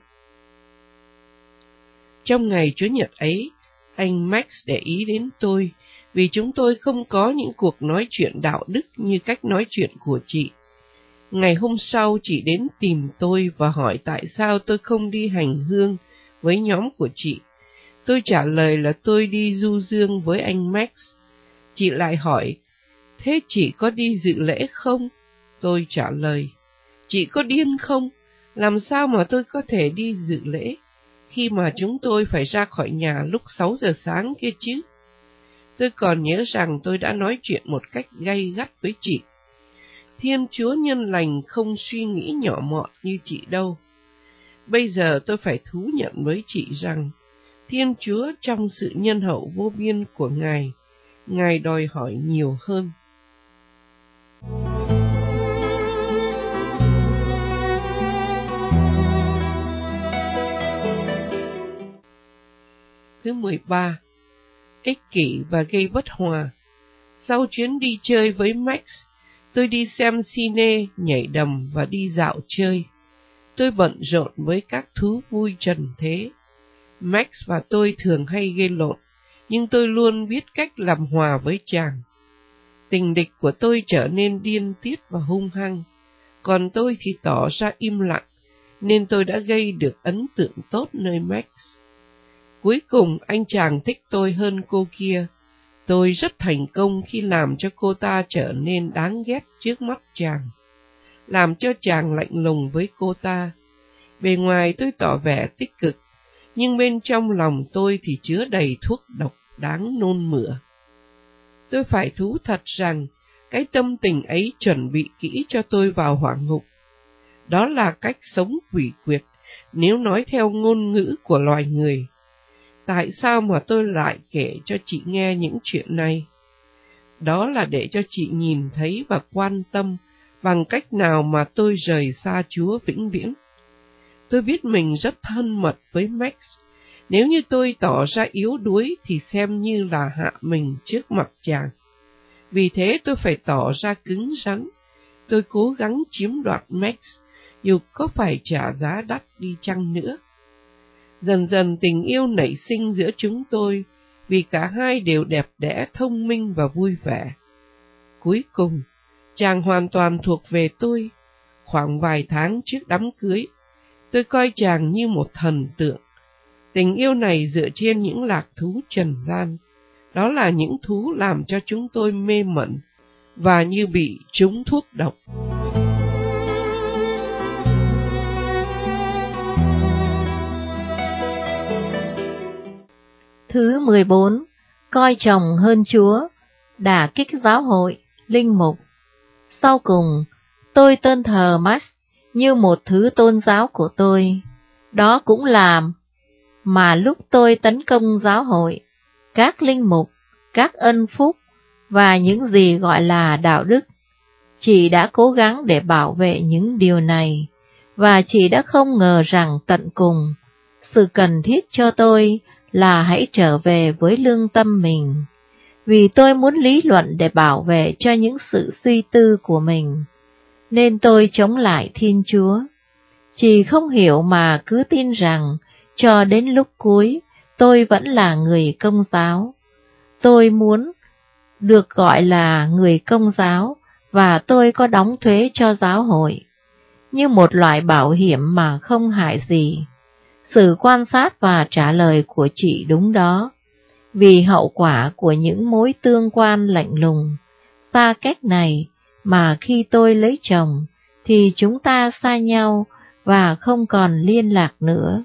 Trong ngày Chúa Nhật ấy, anh Max để ý đến tôi vì chúng tôi không có những cuộc nói chuyện đạo đức như cách nói chuyện của chị. Ngày hôm sau, chị đến tìm tôi và hỏi tại sao tôi không đi hành hương với nhóm của chị. Tôi trả lời là tôi đi du dương với anh Max. Chị lại hỏi, thế chị có đi dự lễ không? Tôi trả lời, chị có điên không? Làm sao mà tôi có thể đi dự lễ, khi mà chúng tôi phải ra khỏi nhà lúc sáu giờ sáng kia chứ? Tôi còn nhớ rằng tôi đã nói chuyện một cách gay gắt với chị. Thiên Chúa nhân lành không suy nghĩ nhỏ mọn như chị đâu. Bây giờ tôi phải thú nhận với chị rằng, Thiên Chúa trong sự nhân hậu vô biên của Ngài, Ngài đòi hỏi nhiều hơn. Thứ mười ba. Ích kỷ và gây bất hòa. Sau chuyến đi chơi với Max, tôi đi xem cine, nhảy đầm và đi dạo chơi. Tôi bận rộn với các thú vui trần thế. Max và tôi thường hay gây lộn, nhưng tôi luôn biết cách làm hòa với chàng. Tình địch của tôi trở nên điên tiết và hung hăng, còn tôi thì tỏ ra im lặng, nên tôi đã gây được ấn tượng tốt nơi Max. Cuối cùng anh chàng thích tôi hơn cô kia. Tôi rất thành công khi làm cho cô ta trở nên đáng ghét trước mắt chàng, làm cho chàng lạnh lùng với cô ta. Bề ngoài tôi tỏ vẻ tích cực, nhưng bên trong lòng tôi thì chứa đầy thuốc độc đáng nôn mửa. Tôi phải thú thật rằng cái tâm tình ấy chuẩn bị kỹ cho tôi vào hỏa ngục. Đó là cách sống quỷ quyệt, nếu nói theo ngôn ngữ của loài người. Tại sao mà tôi lại kể cho chị nghe những chuyện này? Đó là để cho chị nhìn thấy và quan tâm bằng cách nào mà tôi rời xa Chúa vĩnh viễn. Tôi biết mình rất thân mật với Max. Nếu như tôi tỏ ra yếu đuối thì xem như là hạ mình trước mặt chàng. Vì thế tôi phải tỏ ra cứng rắn. Tôi cố gắng chiếm đoạt Max, dù có phải trả giá đắt đi chăng nữa. Dần dần tình yêu nảy sinh giữa chúng tôi, vì cả hai đều đẹp đẽ, thông minh và vui vẻ. Cuối cùng, chàng hoàn toàn thuộc về tôi. Khoảng vài tháng trước đám cưới, Tôi coi chàng như một thần tượng. Tình yêu này dựa trên những lạc thú trần gian. Đó là những thú làm cho chúng tôi mê mẩn và như bị trúng thuốc độc. Thứ mười bốn. Coi chồng hơn Chúa, đả kích giáo hội, linh mục. Sau cùng, tôi tôn thờ Max như một thứ tôn giáo của tôi. Đó cũng là mà lúc tôi tấn công giáo hội, các linh mục, các ân phúc và những gì gọi là đạo đức. Chị đã cố gắng để bảo vệ những điều này, và chị đã không ngờ rằng tận cùng, sự cần thiết cho tôi là hãy trở về với lương tâm mình, vì tôi muốn lý luận để bảo vệ cho những sự suy tư của mình, nên tôi chống lại Thiên Chúa. Chị không hiểu mà cứ tin rằng cho đến lúc cuối tôi vẫn là người Công giáo. Tôi muốn được gọi là người Công giáo và tôi có đóng thuế cho giáo hội, như một loại bảo hiểm mà không hại gì. Sự quan sát và trả lời của chị đúng đó, vì hậu quả của những mối tương quan lạnh lùng, xa cách này mà khi tôi lấy chồng thì chúng ta xa nhau và không còn liên lạc nữa.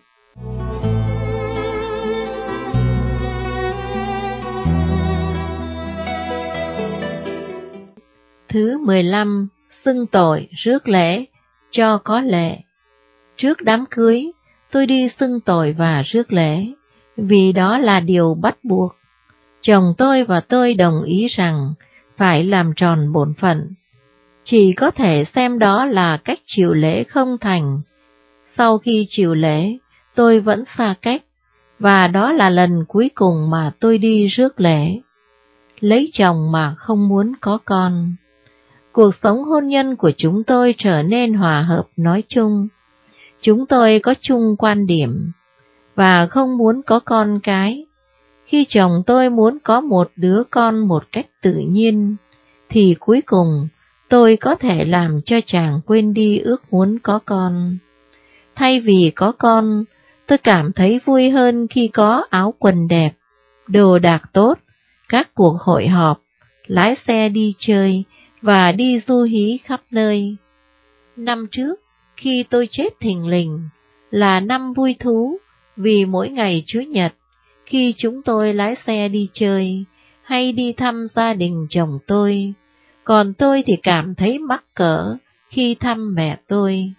Thứ mười lăm. Xưng tội, rước lễ, cho có lệ. Trước đám cưới, tôi đi xưng tội và rước lễ, vì đó là điều bắt buộc. Chồng tôi và tôi đồng ý rằng phải làm tròn bổn phận. Chỉ có thể xem đó là cách chịu lễ không thành. Sau khi chịu lễ, tôi vẫn xa cách, và đó là lần cuối cùng mà tôi đi rước lễ. Lấy chồng mà không muốn có con. Cuộc sống hôn nhân của chúng tôi trở nên hòa hợp nói chung. Chúng tôi có chung quan điểm, và không muốn có con cái. Khi chồng tôi muốn có một đứa con một cách tự nhiên, thì cuối cùng tôi có thể làm cho chàng quên đi ước muốn có con. Thay vì có con, tôi cảm thấy vui hơn khi có áo quần đẹp, đồ đạc tốt, các cuộc hội họp, lái xe đi chơi và đi du hí khắp nơi. Năm trước, khi tôi chết thình lình, là năm vui thú, vì mỗi ngày Chủ nhật, khi chúng tôi lái xe đi chơi, hay đi thăm gia đình chồng tôi, còn tôi thì cảm thấy mắc cỡ khi thăm mẹ tôi.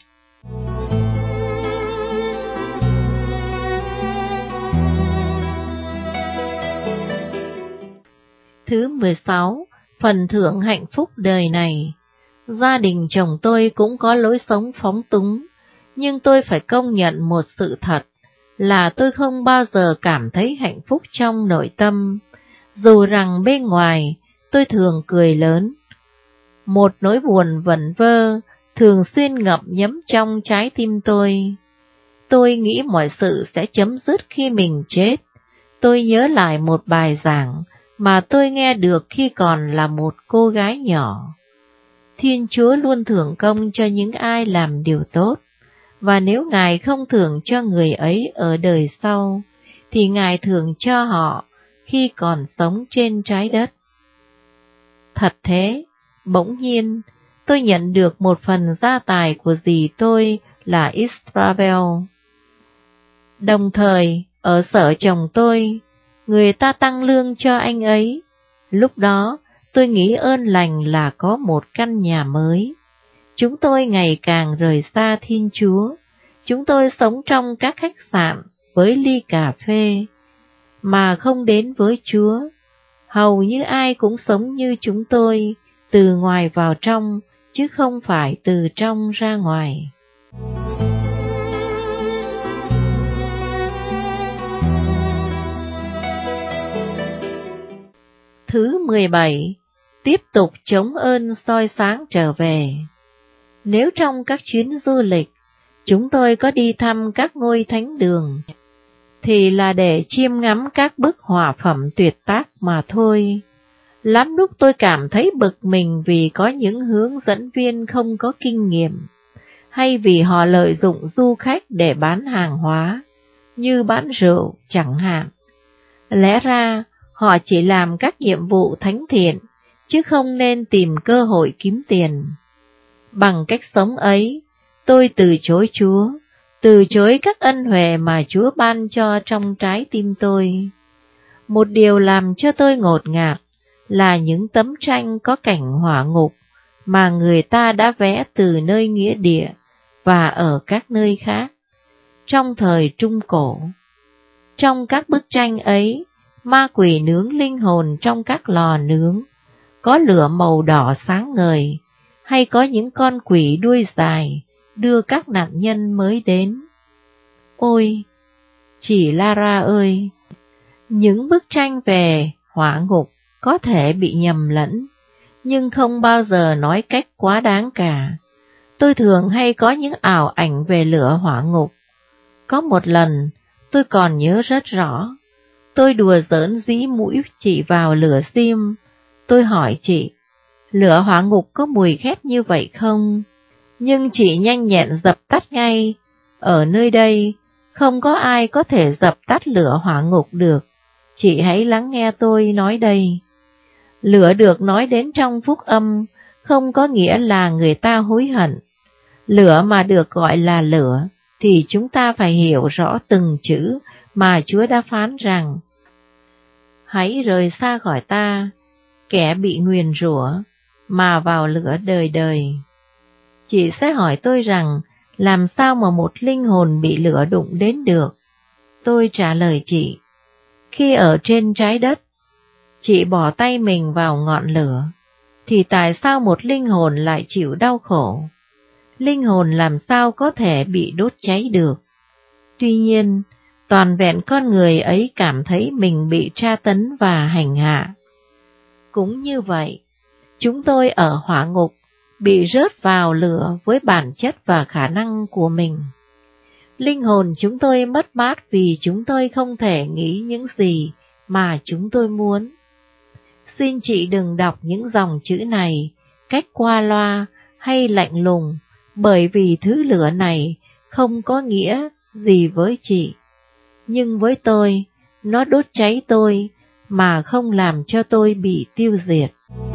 Thứ mười sáu. Phần thưởng hạnh phúc đời này. Gia đình chồng tôi cũng có lối sống phóng túng, nhưng tôi phải công nhận một sự thật là tôi không bao giờ cảm thấy hạnh phúc trong nội tâm, dù rằng bên ngoài tôi thường cười lớn. Một nỗi buồn vẩn vơ thường xuyên ngậm nhấm trong trái tim tôi. Tôi nghĩ mọi sự sẽ chấm dứt khi mình chết. Tôi nhớ lại một bài giảng mà tôi nghe được khi còn là một cô gái nhỏ. Thiên Chúa luôn thưởng công cho những ai làm điều tốt, và nếu Ngài không thưởng cho người ấy ở đời sau, thì Ngài thưởng cho họ khi còn sống trên trái đất. Thật thế, bỗng nhiên, tôi nhận được một phần gia tài của dì tôi là Israel. Đồng thời, ở sở chồng tôi, người ta tăng lương cho anh ấy. Lúc đó, tôi nghĩ ơn lành là có một căn nhà mới. Chúng tôi ngày càng rời xa Thiên Chúa. Chúng tôi sống trong các khách sạn với ly cà phê, mà không đến với Chúa. Hầu như ai cũng sống như chúng tôi, từ ngoài vào trong, chứ không phải từ trong ra ngoài. Thứ mười bảy. Tiếp tục chống ơn soi sáng trở về. Nếu trong các chuyến du lịch, chúng tôi có đi thăm các ngôi thánh đường, thì là để chiêm ngắm các bức họa phẩm tuyệt tác mà thôi. Lắm lúc tôi cảm thấy bực mình vì có những hướng dẫn viên không có kinh nghiệm, hay vì họ lợi dụng du khách để bán hàng hóa, như bán rượu chẳng hạn. Lẽ ra, họ chỉ làm các nhiệm vụ thánh thiện, chứ không nên tìm cơ hội kiếm tiền. Bằng cách sống ấy, tôi từ chối Chúa, từ chối các ân huệ mà Chúa ban cho trong trái tim tôi. Một điều làm cho tôi ngột ngạt là những tấm tranh có cảnh hỏa ngục mà người ta đã vẽ từ nơi nghĩa địa và ở các nơi khác, trong thời Trung Cổ. Trong các bức tranh ấy, ma quỷ nướng linh hồn trong các lò nướng, có lửa màu đỏ sáng ngời, hay có những con quỷ đuôi dài đưa các nạn nhân mới đến. Ôi, chị Lara ơi! Những bức tranh về hỏa ngục có thể bị nhầm lẫn, nhưng không bao giờ nói cách quá đáng cả. Tôi thường hay có những ảo ảnh về lửa hỏa ngục. Có một lần, tôi còn nhớ rất rõ, tôi đùa giỡn dí mũi chỉ vào lửa sim. Tôi hỏi chị, lửa hỏa ngục có mùi khét như vậy không? Nhưng chị nhanh nhẹn dập tắt ngay. Ở nơi đây, không có ai có thể dập tắt lửa hỏa ngục được. Chị hãy lắng nghe tôi nói đây. Lửa được nói đến trong phúc âm không có nghĩa là người ta hối hận. Lửa mà được gọi là lửa thì chúng ta phải hiểu rõ từng chữ mà Chúa đã phán rằng: hãy rời xa khỏi ta, kẻ bị nguyền rủa, mà vào lửa đời đời. Chị sẽ hỏi tôi rằng, làm sao mà một linh hồn bị lửa đụng đến được? Tôi trả lời chị, khi ở trên trái đất, chị bỏ tay mình vào ngọn lửa, thì tại sao một linh hồn lại chịu đau khổ? Linh hồn làm sao có thể bị đốt cháy được? Tuy nhiên, toàn vẹn con người ấy cảm thấy mình bị tra tấn và hành hạ. Cũng như vậy, chúng tôi ở hỏa ngục bị rớt vào lửa với bản chất và khả năng của mình. Linh hồn chúng tôi mất mát vì chúng tôi không thể nghĩ những gì mà chúng tôi muốn. Xin chị đừng đọc những dòng chữ này cách qua loa hay lạnh lùng, bởi vì thứ lửa này không có nghĩa gì với chị. Nhưng với tôi, nó đốt cháy tôi mà không làm cho tôi bị tiêu diệt.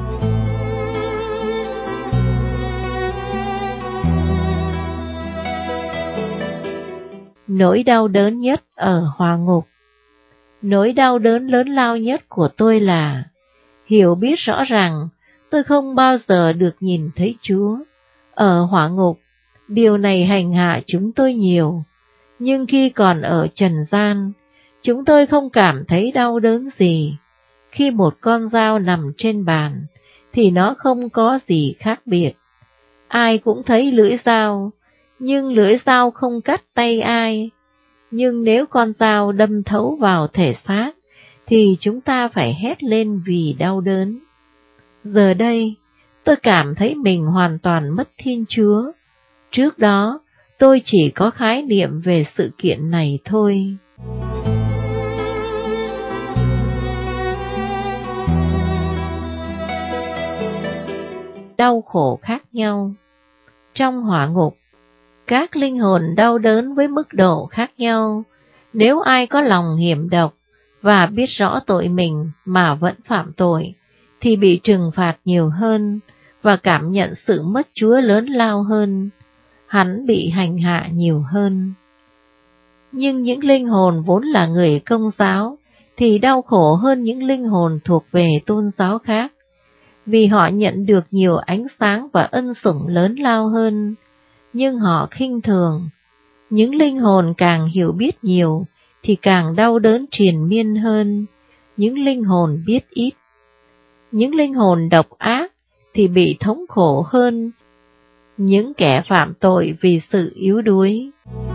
Nỗi đau đớn nhất ở hỏa ngục. Nỗi đau đớn lớn lao nhất của tôi là hiểu biết rõ ràng tôi không bao giờ được nhìn thấy Chúa. Ở hỏa ngục, điều này hành hạ chúng tôi nhiều, nhưng khi còn ở trần gian, chúng tôi không cảm thấy đau đớn gì. Khi một con dao nằm trên bàn, thì nó không có gì khác biệt. Ai cũng thấy lưỡi dao, nhưng lưỡi dao không cắt tay ai. Nhưng nếu con dao đâm thấu vào thể xác, thì chúng ta phải hét lên vì đau đớn. Giờ đây, tôi cảm thấy mình hoàn toàn mất Thiên Chúa. Trước đó, tôi chỉ có khái niệm về sự kiện này thôi. Đau khổ khác nhau. Trong hỏa ngục, các linh hồn đau đớn với mức độ khác nhau. Nếu ai có lòng hiểm độc và biết rõ tội mình mà vẫn phạm tội, thì bị trừng phạt nhiều hơn và cảm nhận sự mất Chúa lớn lao hơn. Hắn bị hành hạ nhiều hơn. Nhưng những linh hồn vốn là người Công giáo thì đau khổ hơn những linh hồn thuộc về tôn giáo khác, vì họ nhận được nhiều ánh sáng và ân sủng lớn lao hơn, nhưng họ khinh thường. Những linh hồn càng hiểu biết nhiều thì càng đau đớn triền miên hơn, những linh hồn biết ít. Những linh hồn độc ác thì bị thống khổ hơn những kẻ phạm tội vì sự yếu đuối.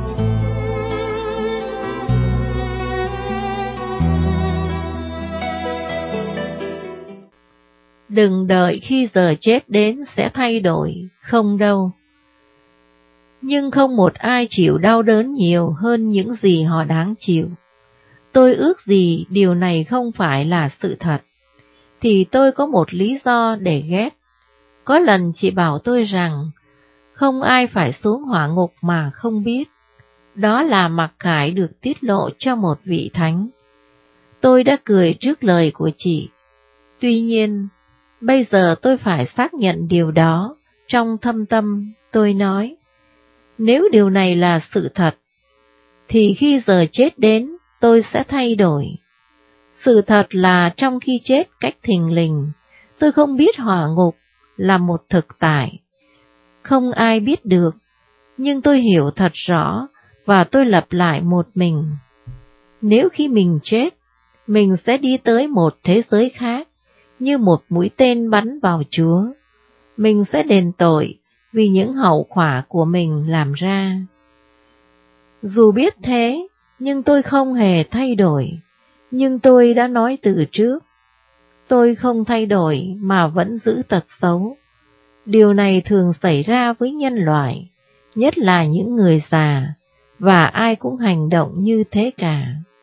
Đừng đợi khi giờ chết đến sẽ thay đổi, không đâu. Nhưng không một ai chịu đau đớn nhiều hơn những gì họ đáng chịu. Tôi ước gì điều này không phải là sự thật, thì tôi có một lý do để ghét. Có lần chị bảo tôi rằng, không ai phải xuống hỏa ngục mà không biết. Đó là mặc khải được tiết lộ cho một vị thánh. Tôi đã cười trước lời của chị. Tuy nhiên, bây giờ tôi phải xác nhận điều đó. Trong thâm tâm, tôi nói, nếu điều này là sự thật, thì khi giờ chết đến, tôi sẽ thay đổi. Sự thật là trong khi chết cách thình lình, tôi không biết hỏa ngục là một thực tại. Không ai biết được, nhưng tôi hiểu thật rõ và tôi lặp lại một mình. Nếu khi mình chết, mình sẽ đi tới một thế giới khác, như một mũi tên bắn vào Chúa. Mình sẽ đền tội vì những hậu quả của mình làm ra. Dù biết thế, nhưng tôi không hề thay đổi. Nhưng tôi đã nói từ trước, tôi không thay đổi mà vẫn giữ tật xấu. Điều này thường xảy ra với nhân loại, nhất là những người già, và ai cũng hành động như thế cả.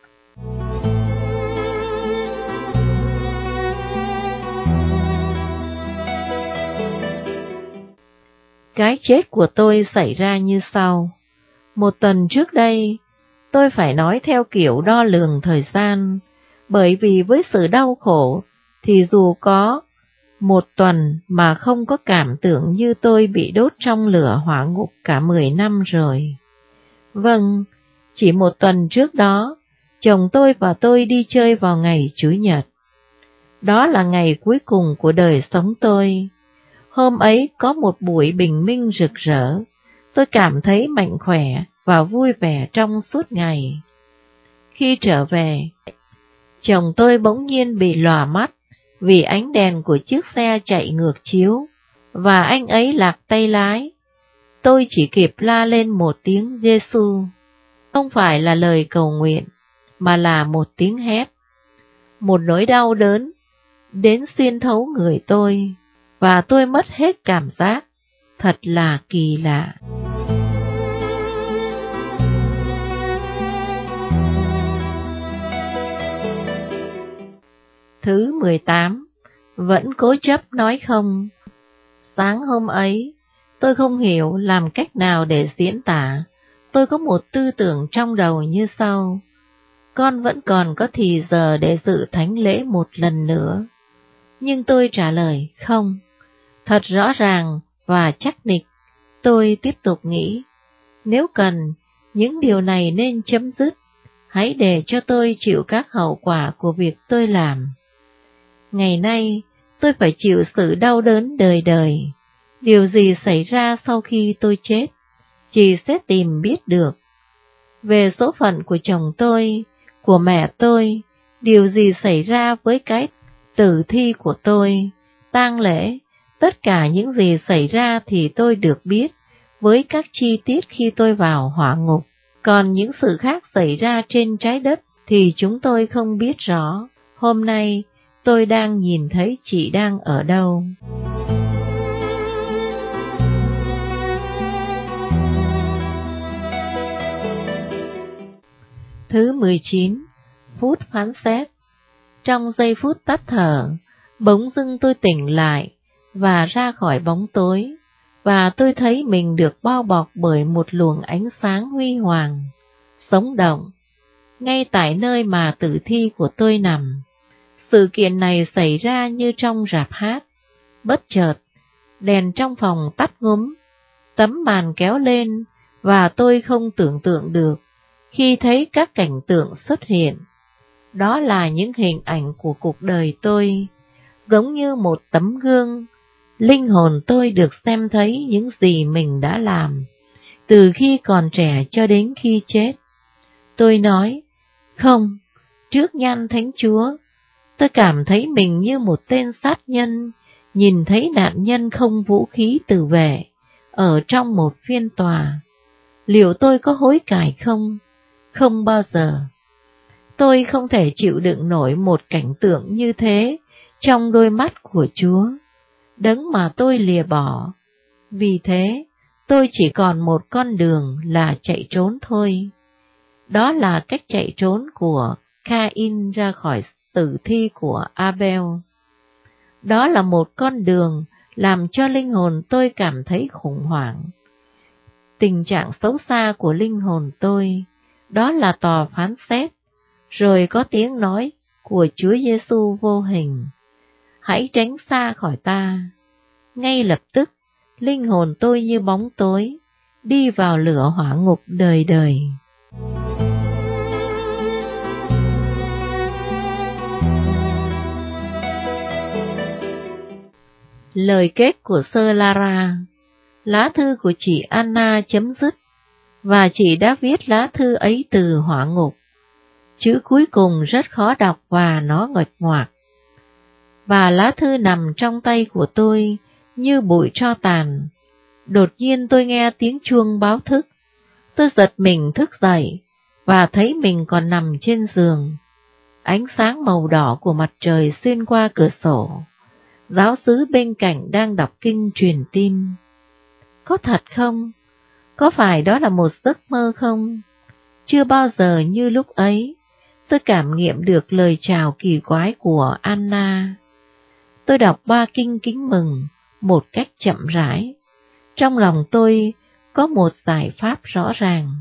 Cái chết của tôi xảy ra như sau. Một tuần trước đây, tôi phải nói theo kiểu đo lường thời gian, bởi vì với sự đau khổ thì dù có một tuần mà không có cảm tưởng như tôi bị đốt trong lửa hỏa ngục cả mười năm rồi. Vâng, chỉ một tuần trước đó, chồng tôi và tôi đi chơi vào ngày Chủ nhật. Đó là ngày cuối cùng của đời sống tôi. Hôm ấy có một buổi bình minh rực rỡ, tôi cảm thấy mạnh khỏe và vui vẻ trong suốt ngày. Khi trở về, chồng tôi bỗng nhiên bị lòa mắt vì ánh đèn của chiếc xe chạy ngược chiếu, và anh ấy lạc tay lái. Tôi chỉ kịp la lên một tiếng Giê-xu, không phải là lời cầu nguyện, mà là một tiếng hét. Một nỗi đau đớn đến xuyên thấu người tôi, và tôi mất hết cảm giác. Thật là kỳ lạ. Thứ mười tám. Vẫn cố chấp nói không. Sáng hôm ấy, tôi không hiểu làm cách nào để diễn tả. Tôi có một tư tưởng trong đầu như sau. Con vẫn còn có thì giờ để dự thánh lễ một lần nữa. Nhưng tôi trả lời không. Thật rõ ràng và chắc nịch, tôi tiếp tục nghĩ. Nếu cần, những điều này nên chấm dứt. Hãy để cho tôi chịu các hậu quả của việc tôi làm. Ngày nay, tôi phải chịu sự đau đớn đời đời. Điều gì xảy ra sau khi tôi chết, chị sẽ tìm biết được. Về số phận của chồng tôi, của mẹ tôi, điều gì xảy ra với cái tử thi của tôi, tang lễ, tất cả những gì xảy ra thì tôi được biết với các chi tiết khi tôi vào hỏa ngục. Còn những sự khác xảy ra trên trái đất thì chúng tôi không biết rõ. Hôm nay, tôi đang nhìn thấy chị đang ở đâu. Thứ mười chín. Phút phán xét. Trong giây phút tắt thở, bỗng dưng tôi tỉnh lại và ra khỏi bóng tối, và tôi thấy mình được bao bọc bởi một luồng ánh sáng huy hoàng, sống động, ngay tại nơi mà tử thi của tôi nằm. Sự kiện này xảy ra như trong rạp hát. Bất chợt, đèn trong phòng tắt ngúm, tấm màn kéo lên, và tôi không tưởng tượng được khi thấy các cảnh tượng xuất hiện. Đó là những hình ảnh của cuộc đời tôi, giống như một tấm gương. Linh hồn tôi được xem thấy những gì mình đã làm, từ khi còn trẻ cho đến khi chết. Tôi nói, không, trước nhan Thánh Chúa, tôi cảm thấy mình như một tên sát nhân, nhìn thấy nạn nhân không vũ khí tự vệ, ở trong một phiên tòa. Liệu tôi có hối cải không? Không bao giờ. Tôi không thể chịu đựng nổi một cảnh tượng như thế trong đôi mắt của Chúa, đấng mà tôi lìa bỏ. Vì thế, tôi chỉ còn một con đường là chạy trốn thôi. Đó là cách chạy trốn của Cain ra khỏi tử thi của Abel. Đó là một con đường làm cho linh hồn tôi cảm thấy khủng hoảng. tình trạng xấu xa của linh hồn tôi, đó là tòa phán xét, rồi có tiếng nói của Chúa Giêsu vô hình: hãy tránh xa khỏi ta. Ngay lập tức, linh hồn tôi như bóng tối, đi vào lửa hỏa ngục đời đời. Lời kết của Sơ Lara. Lá thư của chị Anna chấm dứt, và chị đã viết lá thư ấy từ hỏa ngục. Chữ cuối cùng rất khó đọc và nó nguệch ngoạc. Và lá thư nằm trong tay của tôi như bụi tro tàn. Đột nhiên tôi nghe tiếng chuông báo thức. Tôi giật mình thức dậy và thấy mình còn nằm trên giường. Ánh sáng màu đỏ của mặt trời xuyên qua cửa sổ. Giáo xứ bên cạnh đang đọc kinh truyền tin. Có thật không? Có phải đó là một giấc mơ không? Chưa bao giờ như lúc ấy, tôi cảm nghiệm được lời chào kỳ quái của Anna. Tôi đọc ba kinh kính mừng một cách chậm rãi. Trong lòng tôi có một giải pháp rõ ràng.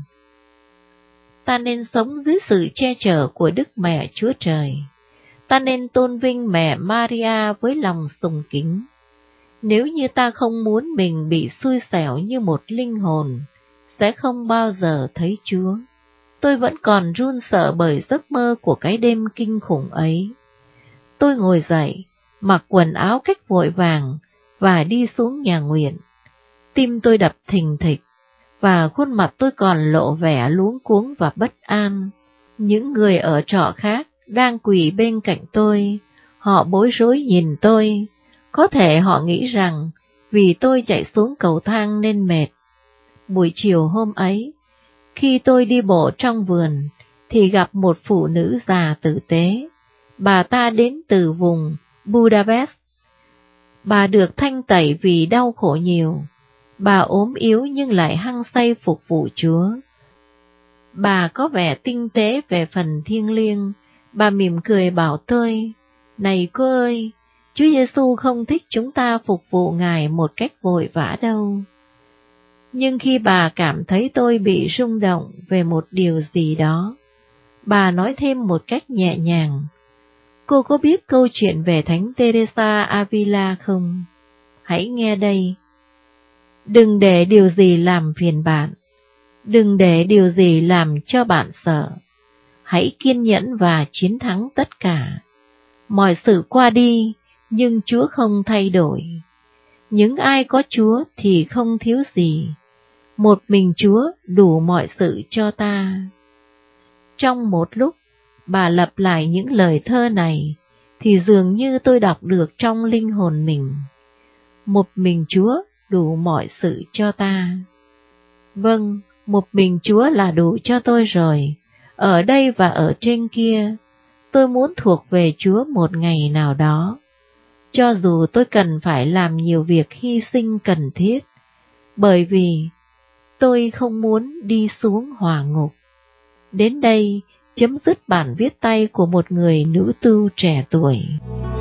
Ta nên sống dưới sự che chở của Đức Mẹ Chúa Trời. Ta nên tôn vinh mẹ Maria với lòng sùng kính. Nếu như ta không muốn mình bị xui xẻo như một linh hồn, sẽ không bao giờ thấy Chúa. Tôi vẫn còn run sợ bởi giấc mơ của cái đêm kinh khủng ấy. Tôi ngồi dậy, mặc quần áo cách vội vàng và đi xuống nhà nguyện. Tim tôi đập thình thịch, và khuôn mặt tôi còn lộ vẻ luống cuống và bất an. Những người ở trọ khác đang quỳ bên cạnh tôi, họ bối rối nhìn tôi. Có thể họ nghĩ rằng vì tôi chạy xuống cầu thang nên mệt. Buổi chiều hôm ấy, khi tôi đi bộ trong vườn, thì gặp một phụ nữ già tử tế. Bà ta đến từ vùng Budapest. Bà được thanh tẩy vì đau khổ nhiều. Bà ốm yếu nhưng lại hăng say phục vụ Chúa. Bà có vẻ tinh tế về phần thiêng liêng. Bà mỉm cười bảo tôi: này cô ơi, Chúa Giêsu không thích chúng ta phục vụ Ngài một cách vội vã đâu. Nhưng khi bà cảm thấy tôi bị rung động về một điều gì đó, bà nói thêm một cách nhẹ nhàng: cô có biết câu chuyện về Thánh Teresa Avila không? Hãy nghe đây. Đừng để điều gì làm phiền bạn. Đừng để điều gì làm cho bạn sợ. Hãy kiên nhẫn và chiến thắng tất cả. Mọi sự qua đi, nhưng Chúa không thay đổi. Những ai có Chúa thì không thiếu gì. Một mình Chúa đủ mọi sự cho ta. Trong một lúc, bà lặp lại những lời thơ này, thì dường như tôi đọc được trong linh hồn mình. Một mình Chúa đủ mọi sự cho ta. Vâng, một mình Chúa là đủ cho tôi rồi. Ở đây và ở trên kia, tôi muốn thuộc về Chúa một ngày nào đó. Cho dù tôi cần phải làm nhiều việc hy sinh cần thiết, bởi vì tôi không muốn đi xuống hỏa ngục. Đến đây chấm dứt bản viết tay của một người nữ tu trẻ tuổi.